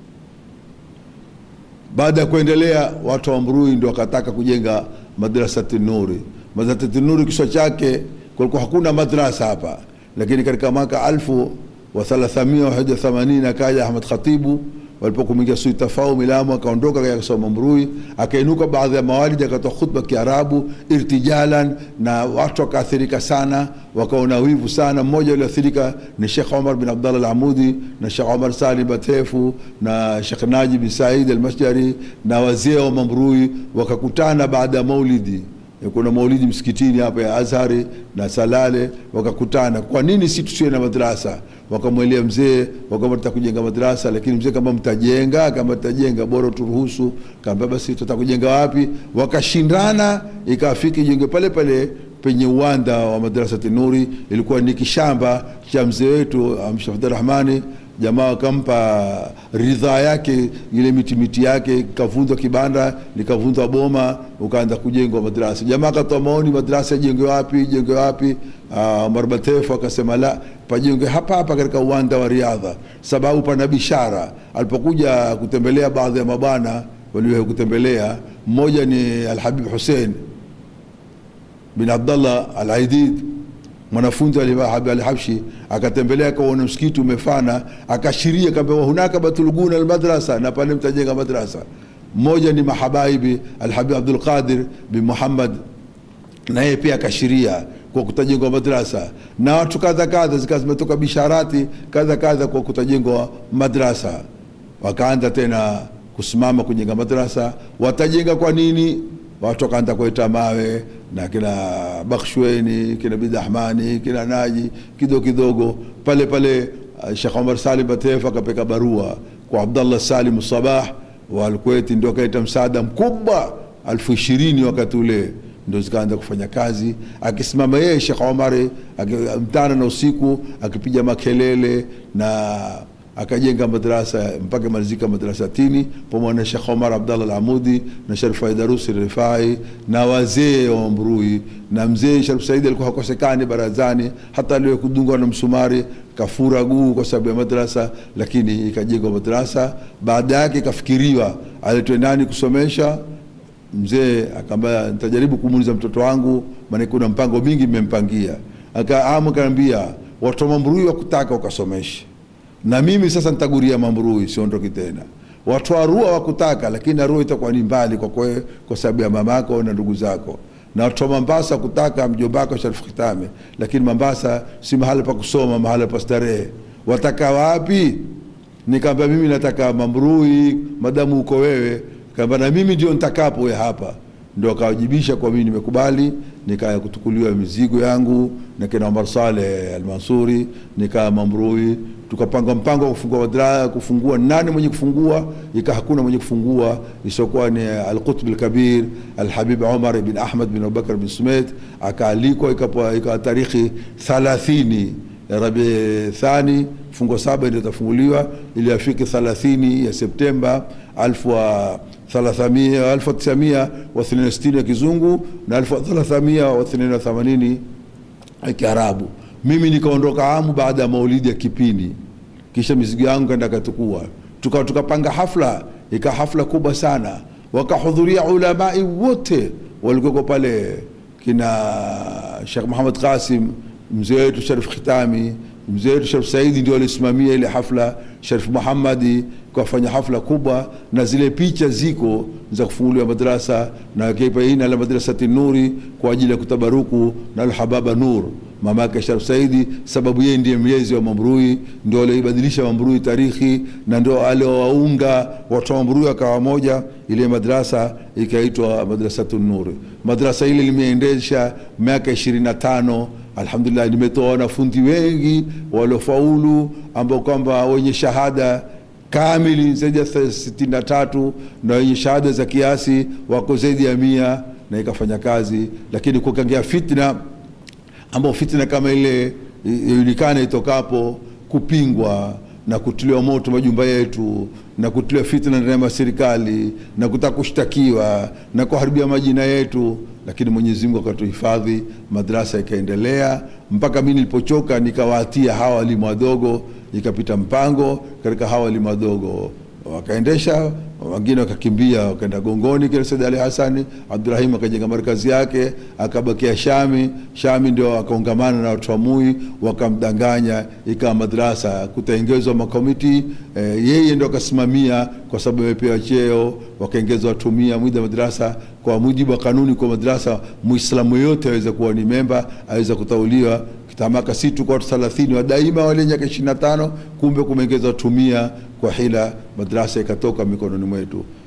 Baada ya kuendelea, watu wa Mambrui ndio wakataka kujenga madrasati Nuri. Madrasati Nuri kisha chake kulikuwa hakuna madrasa hapa, lakini katika mwaka alfu wa thalathamia wa themanini akaja Ahmad Khatibu, walipokumingia sui tafau Milamu, akaondoka kaja kusoma Mambrui, akainuka baadhi ya mawalidi akatoa khutba Kiarabu irtijalan, na watu wakaathirika sana, wakaona wivu sana. Mmoja aliathirika ni Sheikh Omar bin Abdallah Al-Amudi na Sheikh Omar Salim Batefu na Sheikh Najib bin Said Al-Masjari na wazee wa Mambrui, wakakutana baada ya maulidi kuna maulidi msikitini hapa ya Azhari na Salale, wakakutana, kwa nini si tusiwe na madrasa? Wakamwelea mzee, wakamwambia kujenga madrasa, lakini mzee kama mtajenga, kama mtajenga bora turuhusu. Kamba basi tutakujenga wapi? Wakashindana, ikafiki jenge pale pale penye uwanda wa madrasa Nuri. Ilikuwa ni kishamba cha mzee wetu Sheikh Abdurrahmani. Jamaa wakampa ridhaa yake, ile miti miti yake, kavunjwa kibanda, likavunjwa boma, ukaanza kujengwa madrasa. Jamaa akatoa maoni, madrasa jengwe wapi, jengwe wapi? Umar Batef akasema la, pajengwe hapa hapa katika uwanda wa Riadha, sababu pana bishara. Alipokuja kutembelea baadhi ya mabwana walio kutembelea, mmoja ni Al-Habib Hussein bin Abdullah Al-Aidid, mwanafunzi wa Al-Habshi, akatembelea kaona msikiti umefana, akashiria kama hunaka batuluguna al-madrasa, na pale mtajenga madrasa. Mmoja ni mahabaibi Al-Habib Abdul Qadir bin Muhammad, na yeye pia akashiria kwa kutajengwa madrasa, na watu kadha kadha zikazimetoka bisharati kadha kadha kwa kutajengwa madrasa. Wakaanza tena kusimama kujenga madrasa. Watajenga kwa nini? Watu wakaanza kuita mawe, na kina Bakhshweni, kina Bidahmani, kina Naji, kidogo kidogo pale pale. Sheikh Omar Salim Batef akapeka barua kwa Abdullah Salim Sabah wa Al-Kuwait, ndio kaita msaada mkubwa elfu ishirini wakati ule, ndio zikaanza kufanya kazi. Akisimama yeye Sheikh Omar mtana na usiku akipiga makelele, na akajenga madrasa mpaka malizika madrasa tini pamoja na Sheikh Omar Abdallah Al-Amudi na Sharif Faidarusi Rifai na wazee wa Mbrui, na mzee Sharif Said alikuwa hakosekani barazani, hata leo kudungwa na msumari kafura guu kwa sababu ya madrasa, lakini ikajengwa madrasa. Baada yake ikafikiriwa aletwe nani kusomesha. Mzee akamwambia nitajaribu kumuuliza mtoto wangu, maana kuna mpango mingi nimempangia. Akaamu kaniambia watu wa Mbrui wakutaka ukasomeshe, na mimi sasa nitaguria Mambrui, siondoki tena. Watu wa Arua wakutaka, lakini Arua itakuwa ni mbali kwa kwe, kwa sababu ya mamako na ndugu zako. Na watu wa Mombasa kutaka mjobako Sharif Khitame, lakini Mombasa si mahali pa kusoma, mahali pa starehe. Wataka wapi? Nikamwambia mimi nataka Mambrui, madamu uko wewe. Kamba na mimi ndio nitakapo wewe hapa. Ndio akawajibisha kwa mimi nimekubali, nikaya kutukuliwa mizigo yangu na kina Omar Saleh Al-Mansuri, nikaa Mambrui. Tukapanga mpango wa kufungua madrasa, kufungua nani mwenye kufungua, ika hakuna mwenye kufungua isiyokuwa ni Al-Qutb Al-Kabir Al-Habib Umar ibn Ahmad bin Abubakar bin Sumait. Akaalikwa ikawa ika tarikhi thalathini Rabi Thani, fungo saba ndio tafunguliwa, ili afike thalathini ya Septemba elfu thalathini elfu tisa thelathini na sita ya kizungu na elfu thelathini na themanini ya Kiarabu. Mimi nikaondoka amu baada ya maulidi ya Kipini, kisha mizigo yangu kaenda katukua. Tuka tukapanga hafla, ika hafla kubwa sana, wakahudhuria ulamai wote walikuwa pale, kina Sheikh Muhammad Qasim, mzee wetu Sharif Khitami, mzee wetu Sharif Saidi ndio alisimamia ile hafla, Sharif Muhammadi kufanya hafla kubwa, na zile picha ziko za kufunguliwa madrasa na kaipa ina la madrasa Nuri kwa ajili ya kutabaruku na Al-Hababa Nur mama yake Sharif Saidi, sababu yeye ndiye mlezi wa Mambrui, ndio alibadilisha Mambrui tarikhi, na ndio aliowaunga watu wa Mambrui akawa moja. Ile madrasa ikaitwa Madrasa Nuri. Madrasa ile limeendesha miaka ishirini na tano. Alhamdulillah, nimetoa wanafunzi wengi waliofaulu ambao kwamba wenye shahada kamili zaidi ya sitini na tatu na wenye shahada za kiasi wako zaidi ya mia, na ikafanya kazi. Lakini kukangia fitna, ambao fitna kama ile yulikana itokapo kupingwa na kutiliwa moto majumba yetu, na kutiliwa fitna ndani ya serikali, na kutaka kushtakiwa na kuharibia majina yetu, lakini Mwenyezi Mungu akatuhifadhi, madrasa ikaendelea mpaka mimi nilipochoka nikawaatia hawa walimu wadogo, ikapita mpango katika hawa walimu wadogo wakaendesha, wengine wakakimbia wakaenda Gongoni kile Said Ali Hassan. Abdurrahim akajenga markazi yake, akabakia Shami. Shami ndio akaungamana na watu wa Mui, wakamdanganya, ikawa madrasa kutaongezwa makomiti. E, yeye ndio akasimamia kwa sababu amepewa cheo, wakaongezwa watu mia muda madrasa. Kwa mujibu wa kanuni kwa madrasa, Muislamu yote aweza kuwa ni memba, aweza kutauliwa. Kitamaka si tu kwa watu thelathini wa daima wale nyaka ishirini na tano, kumbe kumeongezwa watu mia kwa hila, madrasa ikatoka mikononi mwetu.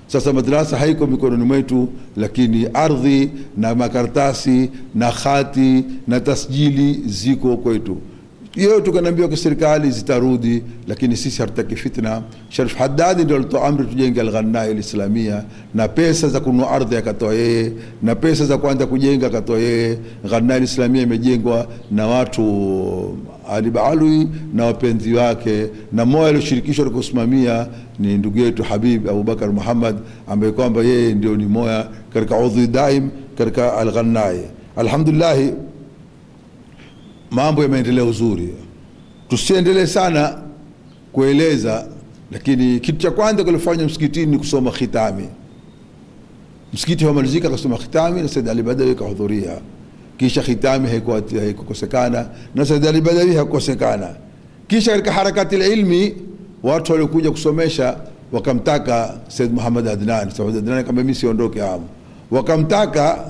Sasa madrasa haiko mikononi mwetu, lakini ardhi na makaratasi na khati na tasjili ziko kwetu. Hiyo tukanaambiwa kwa serikali zitarudi, lakini sisi hatutaki fitna. Sharif Haddad ndio alitoa amri tujenge al-Ghannai al-Islamia, na pesa za kununua ardhi akatoa yeye, na pesa za kuanza kujenga akatoa yeye. Ghannai al-Islamia imejengwa na watu Ali Baalwi na wapenzi wake, na moyo alioshirikishwa kusimamia ni ndugu yetu Habib Abubakar Muhammad, ambaye kwamba yeye ndio ni moya katika udhu daim katika al-Ghannai. Alhamdulillah, mambo yameendelea uzuri. Tusiendelee sana kueleza, lakini kitu cha kwanza kilifanya msikitini ni kusoma khitami. Msikiti wamalizika kusoma khitami na Said Ali Badawi kahudhuria. Kisha khitami haikuwa haikukosekana na Said Ali Badawi hakukosekana. Kisha katika harakati ilmi watu walikuja kusomesha wakamtaka Said Muhammad Adnan. Said Adnan kama mimi siondoke hapo. Wakamtaka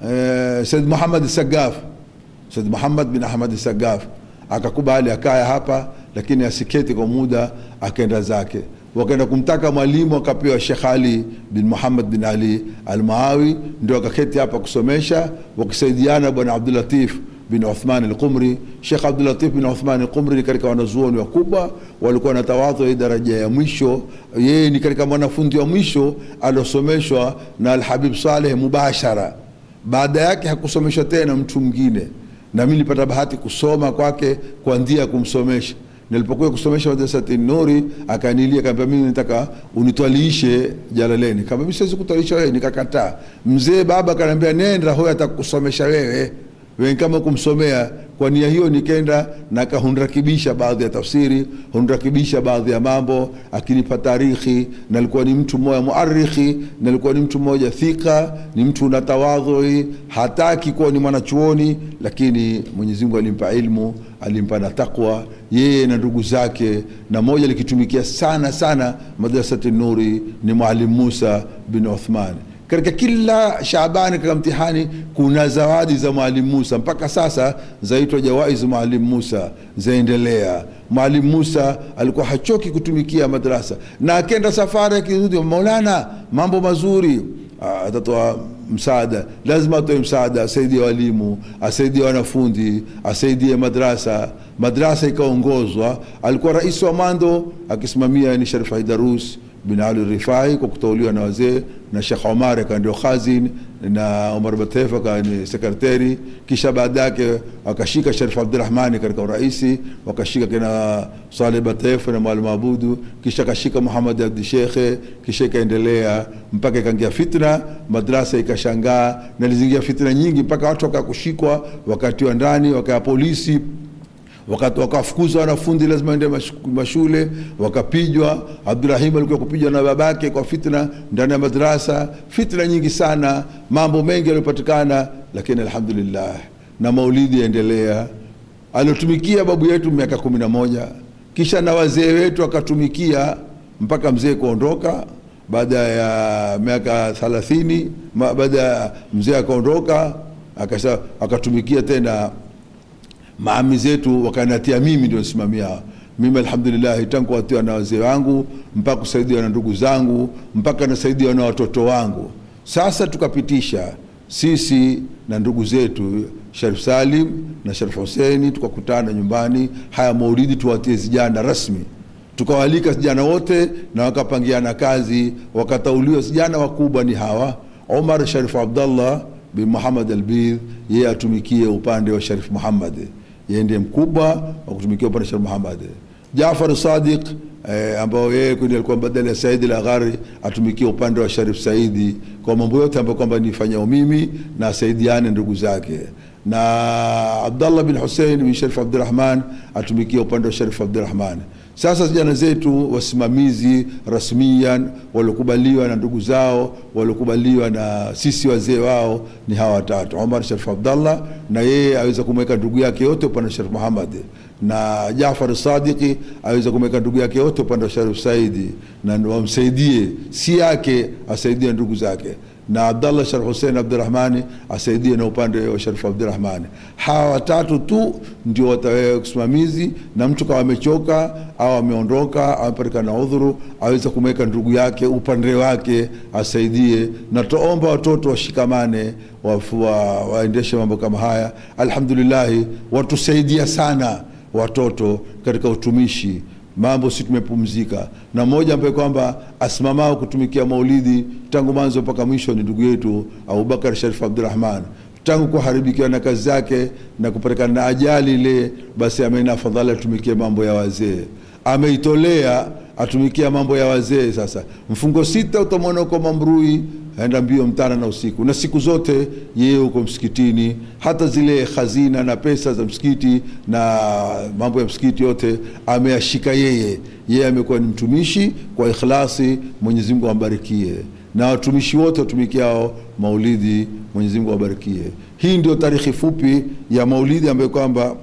eh, Said Muhammad Sagaf. Said Muhammad bin Ahmad Sagaf akakubali akaya hapa, lakini asiketi kwa muda, akaenda zake. Wakaenda kumtaka mwalimu, akapewa Sheikh Ali bin Muhammad bin Ali al-Maawi, ndio akaketi hapa kusomesha, wakisaidiana bwana Abdul Latif bin Uthman al-Qumri. Sheikh Abdul Latif bin Uthman al-Qumri ni katika wanazuoni wakubwa, walikuwa na tawadhu ya daraja ya mwisho. Yeye ni katika mwanafunzi wa mwisho alosomeshwa na Al-Habib Saleh mubashara. Baada yake hakusomeshwa tena mtu mwingine, na mimi nilipata bahati kusoma kwake kuanzia kumsomesha. Nilipokuwa kusomesha madrasa Tinuri, akanilia kamba mimi nataka unitwalishe Jalaleni. Kama mimi siwezi kutwalisha wewe, nikakataa. Mzee baba akaniambia nenda, huyo atakusomesha wewe. Wewe kama kumsomea. Kwa nia hiyo nikaenda na kahunrakibisha baadhi ya tafsiri, hunrakibisha baadhi ya mambo, akinipa tarikhi. Na alikuwa ni mtu mmoja muarikhi, na alikuwa ni mtu mmoja thika, ni mtu na tawadhui, hataki kuwa ni mwanachuoni, lakini Mwenyezi Mungu alimpa ilmu, alimpa na takwa yeye na ndugu zake. Na moja likitumikia sana sana madrasa Tinuri ni Mwalimu Musa bin Uthman. Katika kila Shaabani katika mtihani kuna zawadi za Mwalimu Musa, mpaka sasa zaitwa jawaiz Mwalimu Musa zaendelea. Mwalimu Musa alikuwa hachoki kutumikia madrasa, na akenda safari akirudi, Maulana mambo mazuri, atatoa msaada, lazima atoe msaada, asaidie walimu, asaidie wanafunzi, asaidie madrasa. Madrasa ikaongozwa, alikuwa rais wa mando akisimamia ni Sharif Haidarus bin Ali Rifai kwa kuteuliwa na wazee, na Sheikh Omar akawa ndio khazin, na Omar Batefa akawa ni sekretari. Kisha baada yake akashika Sharif Abdurrahmani katika uraisi, wakashika kina Saleh Batefa na Mwalimu Abudu, kisha akashika Muhammad Abdi Sheikh, kisha kaendelea mpaka ikaingia fitna. Madrasa ikashangaa na lizingia fitna nyingi, mpaka watu wakakushikwa, wakati wa ndani, wakaya polisi, wakati wakafukuzwa wanafunzi lazima waende mashule, wakapijwa. Abdurrahim alikuwa kupijwa na babake kwa fitna ndani ya madrasa. Fitna nyingi sana, mambo mengi yaliyopatikana, lakini alhamdulillah na maulidi yaendelea. Alitumikia babu yetu miaka kumi na moja, kisha na wazee wetu akatumikia mpaka mzee kuondoka. Baada ya miaka thelathini, baada ya mzee akaondoka, akasha akatumikia tena maami zetu, wakanatia mimi ndio nisimamia. Mimi alhamdulillah tangu watiwa na wazee wangu, mpaka kusaidiwa na ndugu zangu, mpaka nasaidiwa na watoto wangu. Sasa tukapitisha sisi na ndugu zetu Sharif Salim na Sharif Hussein, tukakutana nyumbani, haya maulidi tuwatie vijana rasmi. Tukawalika vijana wote na wakapangiana kazi, wakatauliwa vijana wakubwa ni hawa: Omar Sharif Abdullah bin Muhammad al-Bidh, yeye atumikie upande wa Sharif Muhammad, yeye ndiye mkubwa wa kutumikia upande wa Sharif Muhammad. Jaafar Sadiq eh, ambao yeye alikuwa badala ya Said al-Aghari, atumikie upande wa Sharif Saidi kwa mambo yote ambayo kwamba nifanyao mimi na saidiane ndugu zake. Na Abdullah bin Hussein bin Sharif Abdurrahman atumikie upande wa Sharif Abdurrahman. Sasa vijana zetu wasimamizi rasmian walokubaliwa na ndugu zao, walokubaliwa na sisi wazee wao ni hawa watatu: Omar Sharif Abdullah, na yeye aweza kumweka ndugu yake yote upande wa Sharif Muhammad, na Jaafar Sadiqi aweza kumweka ndugu yake yote upande wa Sharif Saidi, na wamsaidie si yake, asaidie ndugu zake. na Abdallah Sharif Hussein Abdurrahmani asaidie na upande wa Sharif Abdurrahmani. Hawa watatu tu ndio watawe kusimamizi, na mtu kama amechoka au ameondoka au amepatikana na udhuru aweza kumweka ndugu yake upande wake asaidie. Na tuomba watoto washikamane, waendeshe mambo kama haya. Alhamdulillah watusaidia sana watoto katika utumishi, mambo si tumepumzika. Na mmoja ambaye kwamba asimamao kutumikia maulidi tangu mwanzo mpaka mwisho ni ndugu yetu Abubakar Sharif Abdurrahman. Tangu kuharibikiwa na kazi zake na kupatikana na ajali ile, basi ameona afadhali atumikie mambo ya wazee, ameitolea atumikia mambo ya wazee. Sasa mfungo sita utamwona uko Mambrui aenda mbio mtana na usiku, na siku zote yeye uko msikitini. Hata zile khazina na pesa za msikiti na mambo ya msikiti yote ameashika yeye. Yeye amekuwa ni mtumishi kwa ikhlasi, Mwenyezi Mungu ambarikie. Na watumishi wote watumikiao maulidi, Mwenyezi Mungu ambarikie. Hii ndio tarikhi fupi ya maulidi ambayo kwamba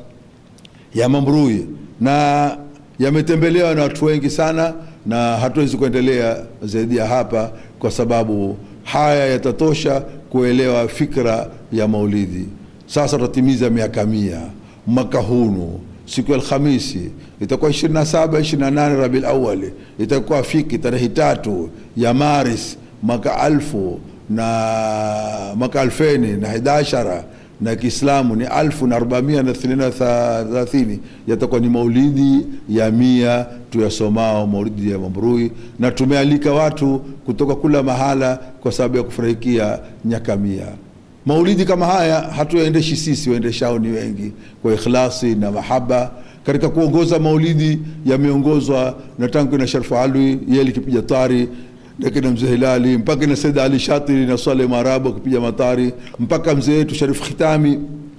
ya Mambrui, na yametembelewa na watu wengi sana, na hatuwezi kuendelea zaidi ya hapa kwa sababu haya yatatosha kuelewa fikra ya maulidi. Sasa tutimiza miaka mia mwaka huu. Siku ya Alhamisi itakuwa ishirini na saba ishirini na nane Rabiul Awwal, itakuwa fiki tarehe tatu ya Maris mwaka alfu na mwaka alfeni na hidashara, na Kiislamu ni alfu na arbamia na thelathini. Yatakuwa ni maulidi ya mia tuyasomao, maulidi ya Mambrui, na tumealika watu kutoka kula mahala kwa sababu ya kufurahikia nyaka mia. Maulidi kama haya hatuendeshi sisi, waendeshao ni wengi kwa ikhlasi na mahaba. Katika kuongoza maulidi yameongozwa na tangu na Sharif Alwi, yeye alikipiga tari, lakini mzee Hilali mpaka na Said Ali Shatiri na Saleh Marabu kupiga matari, mpaka mzee wetu Sharif Khitami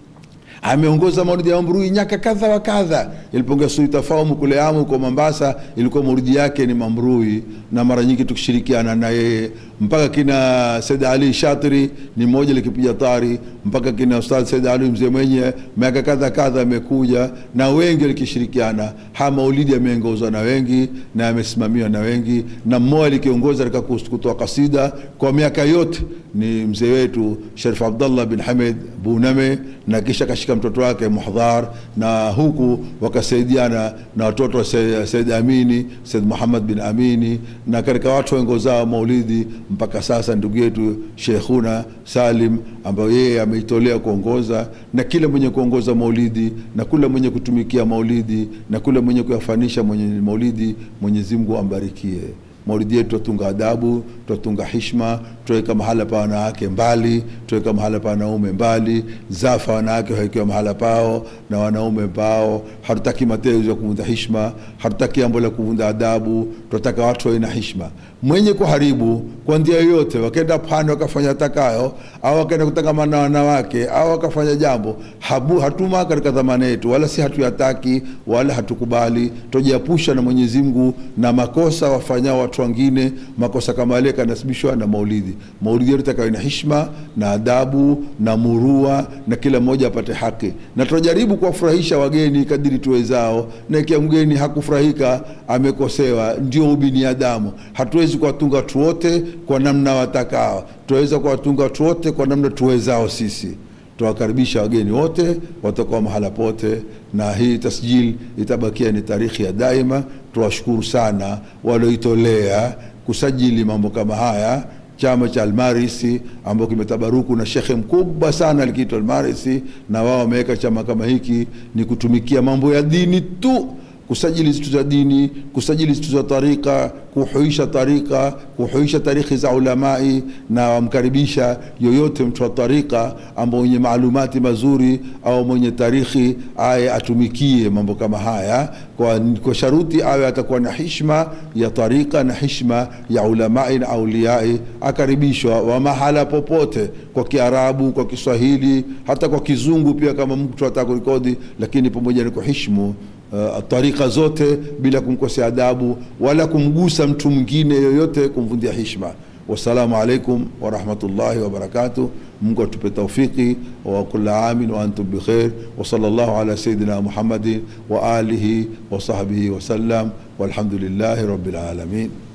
ameongoza maulidi ya Mambrui nyaka kadha wa kadha. Iliponga Suita Faumu kule Amu kwa Mombasa, ilikuwa maulidi yake ni Mambrui, na mara nyingi tukishirikiana na yeye. Mpaka kina Said Ali Shatiri ni mmoja likipiga tari, mpaka kina Ustadh Said Ali mzee mwenye miaka kadha kadha amekuja, na wengi likishirikiana. Ha maulidi yameongozwa na wengi na yamesimamiwa na wengi, na mmoja likiongoza katika kutoa kasida kwa miaka yote ni mzee wetu Sharif Abdullah bin Hamid Buname, na kisha kashika mtoto wake Muhdhar, na huku wakasaidiana na watoto wa Said Amini, Said Muhammad bin Amini, na katika watu waongozao maulidi mpaka sasa ndugu yetu Sheikhuna Salim, ambaye yeye ameitolea kuongoza. Na kila mwenye kuongoza maulidi na kila mwenye kutumikia maulidi na kila mwenye kuyafanisha mwenye maulidi, Mwenyezi Mungu ambarikie. Maulidi yetu tutunga adabu, tutunga heshima, tuweka mahala pa wanawake mbali, tuweka mahala pa wanaume mbali. Zafa wanawake hawakiwa mahala pao na wanaume pao. Hatutaki matendo ya kuvunja heshima, hatutaki jambo la kuvunja adabu. Tunataka watu wawe na heshima. Mwenye kuharibu kwa njia yoyote, wakaenda pande wakafanya takayo, au wakaenda kutangamana na wanawake, au wakafanya jambo habu hatuma katika dhamana yetu, wala si hatuyataki wala hatukubali. Tujiepusha na Mwenyezi Mungu na makosa wafanyao watu wengine. Makosa kama yale kanasibishwa na maulidi. Maulidi yetu itakayo na heshima na adabu na murua, na kila mmoja apate haki. Na tunajaribu kuwafurahisha wageni kadiri tuwezao, na ikiwa mgeni hakufurahika amekosewa, ndio ubinadamu. Hatuwezi kuwatunga watu wote kwa namna watakao, tuweza kuwatunga watu wote kwa namna tuwezao sisi. Tuwakaribisha wageni wote watakuwa mahala pote, na hii tasjil itabakia ni tarikhi ya daima. Tuwashukuru sana walioitolea kusajili mambo kama haya. Chama cha Almarisi ambao kimetabaruku na shekhe mkubwa sana alikiitwa Almarisi, na wao wameweka chama kama hiki ni kutumikia mambo ya dini tu, kusajili zitu za dini, kusajili zitu za tarika, kuhuisha tarika, kuhuisha tarikhi za ulamai, na wamkaribisha yoyote mtu wa tarika ambao mwenye maalumati mazuri au mwenye tarikhi aye atumikie mambo kama haya, kwa, kwa sharuti awe atakuwa na heshima ya tarika na heshima ya ulamai na auliyai. Akaribishwa wa mahala popote, kwa Kiarabu, kwa Kiswahili, hata kwa Kizungu pia kama mtu atakurekodi, lakini pamoja na kuheshimu Uh, tarika zote bila kumkosea adabu wala kumgusa mtu mwingine yoyote, kumvundia heshima. Wassalamu alaikum wa rahmatullahi wa barakatuh. Mungu atupe tawfiki, wa kula amin wa antum bi khair, wa sallallahu ala sayyidina Muhammadin wa alihi wa sahbihi wa sallam, walhamdulillahi rabbil alamin.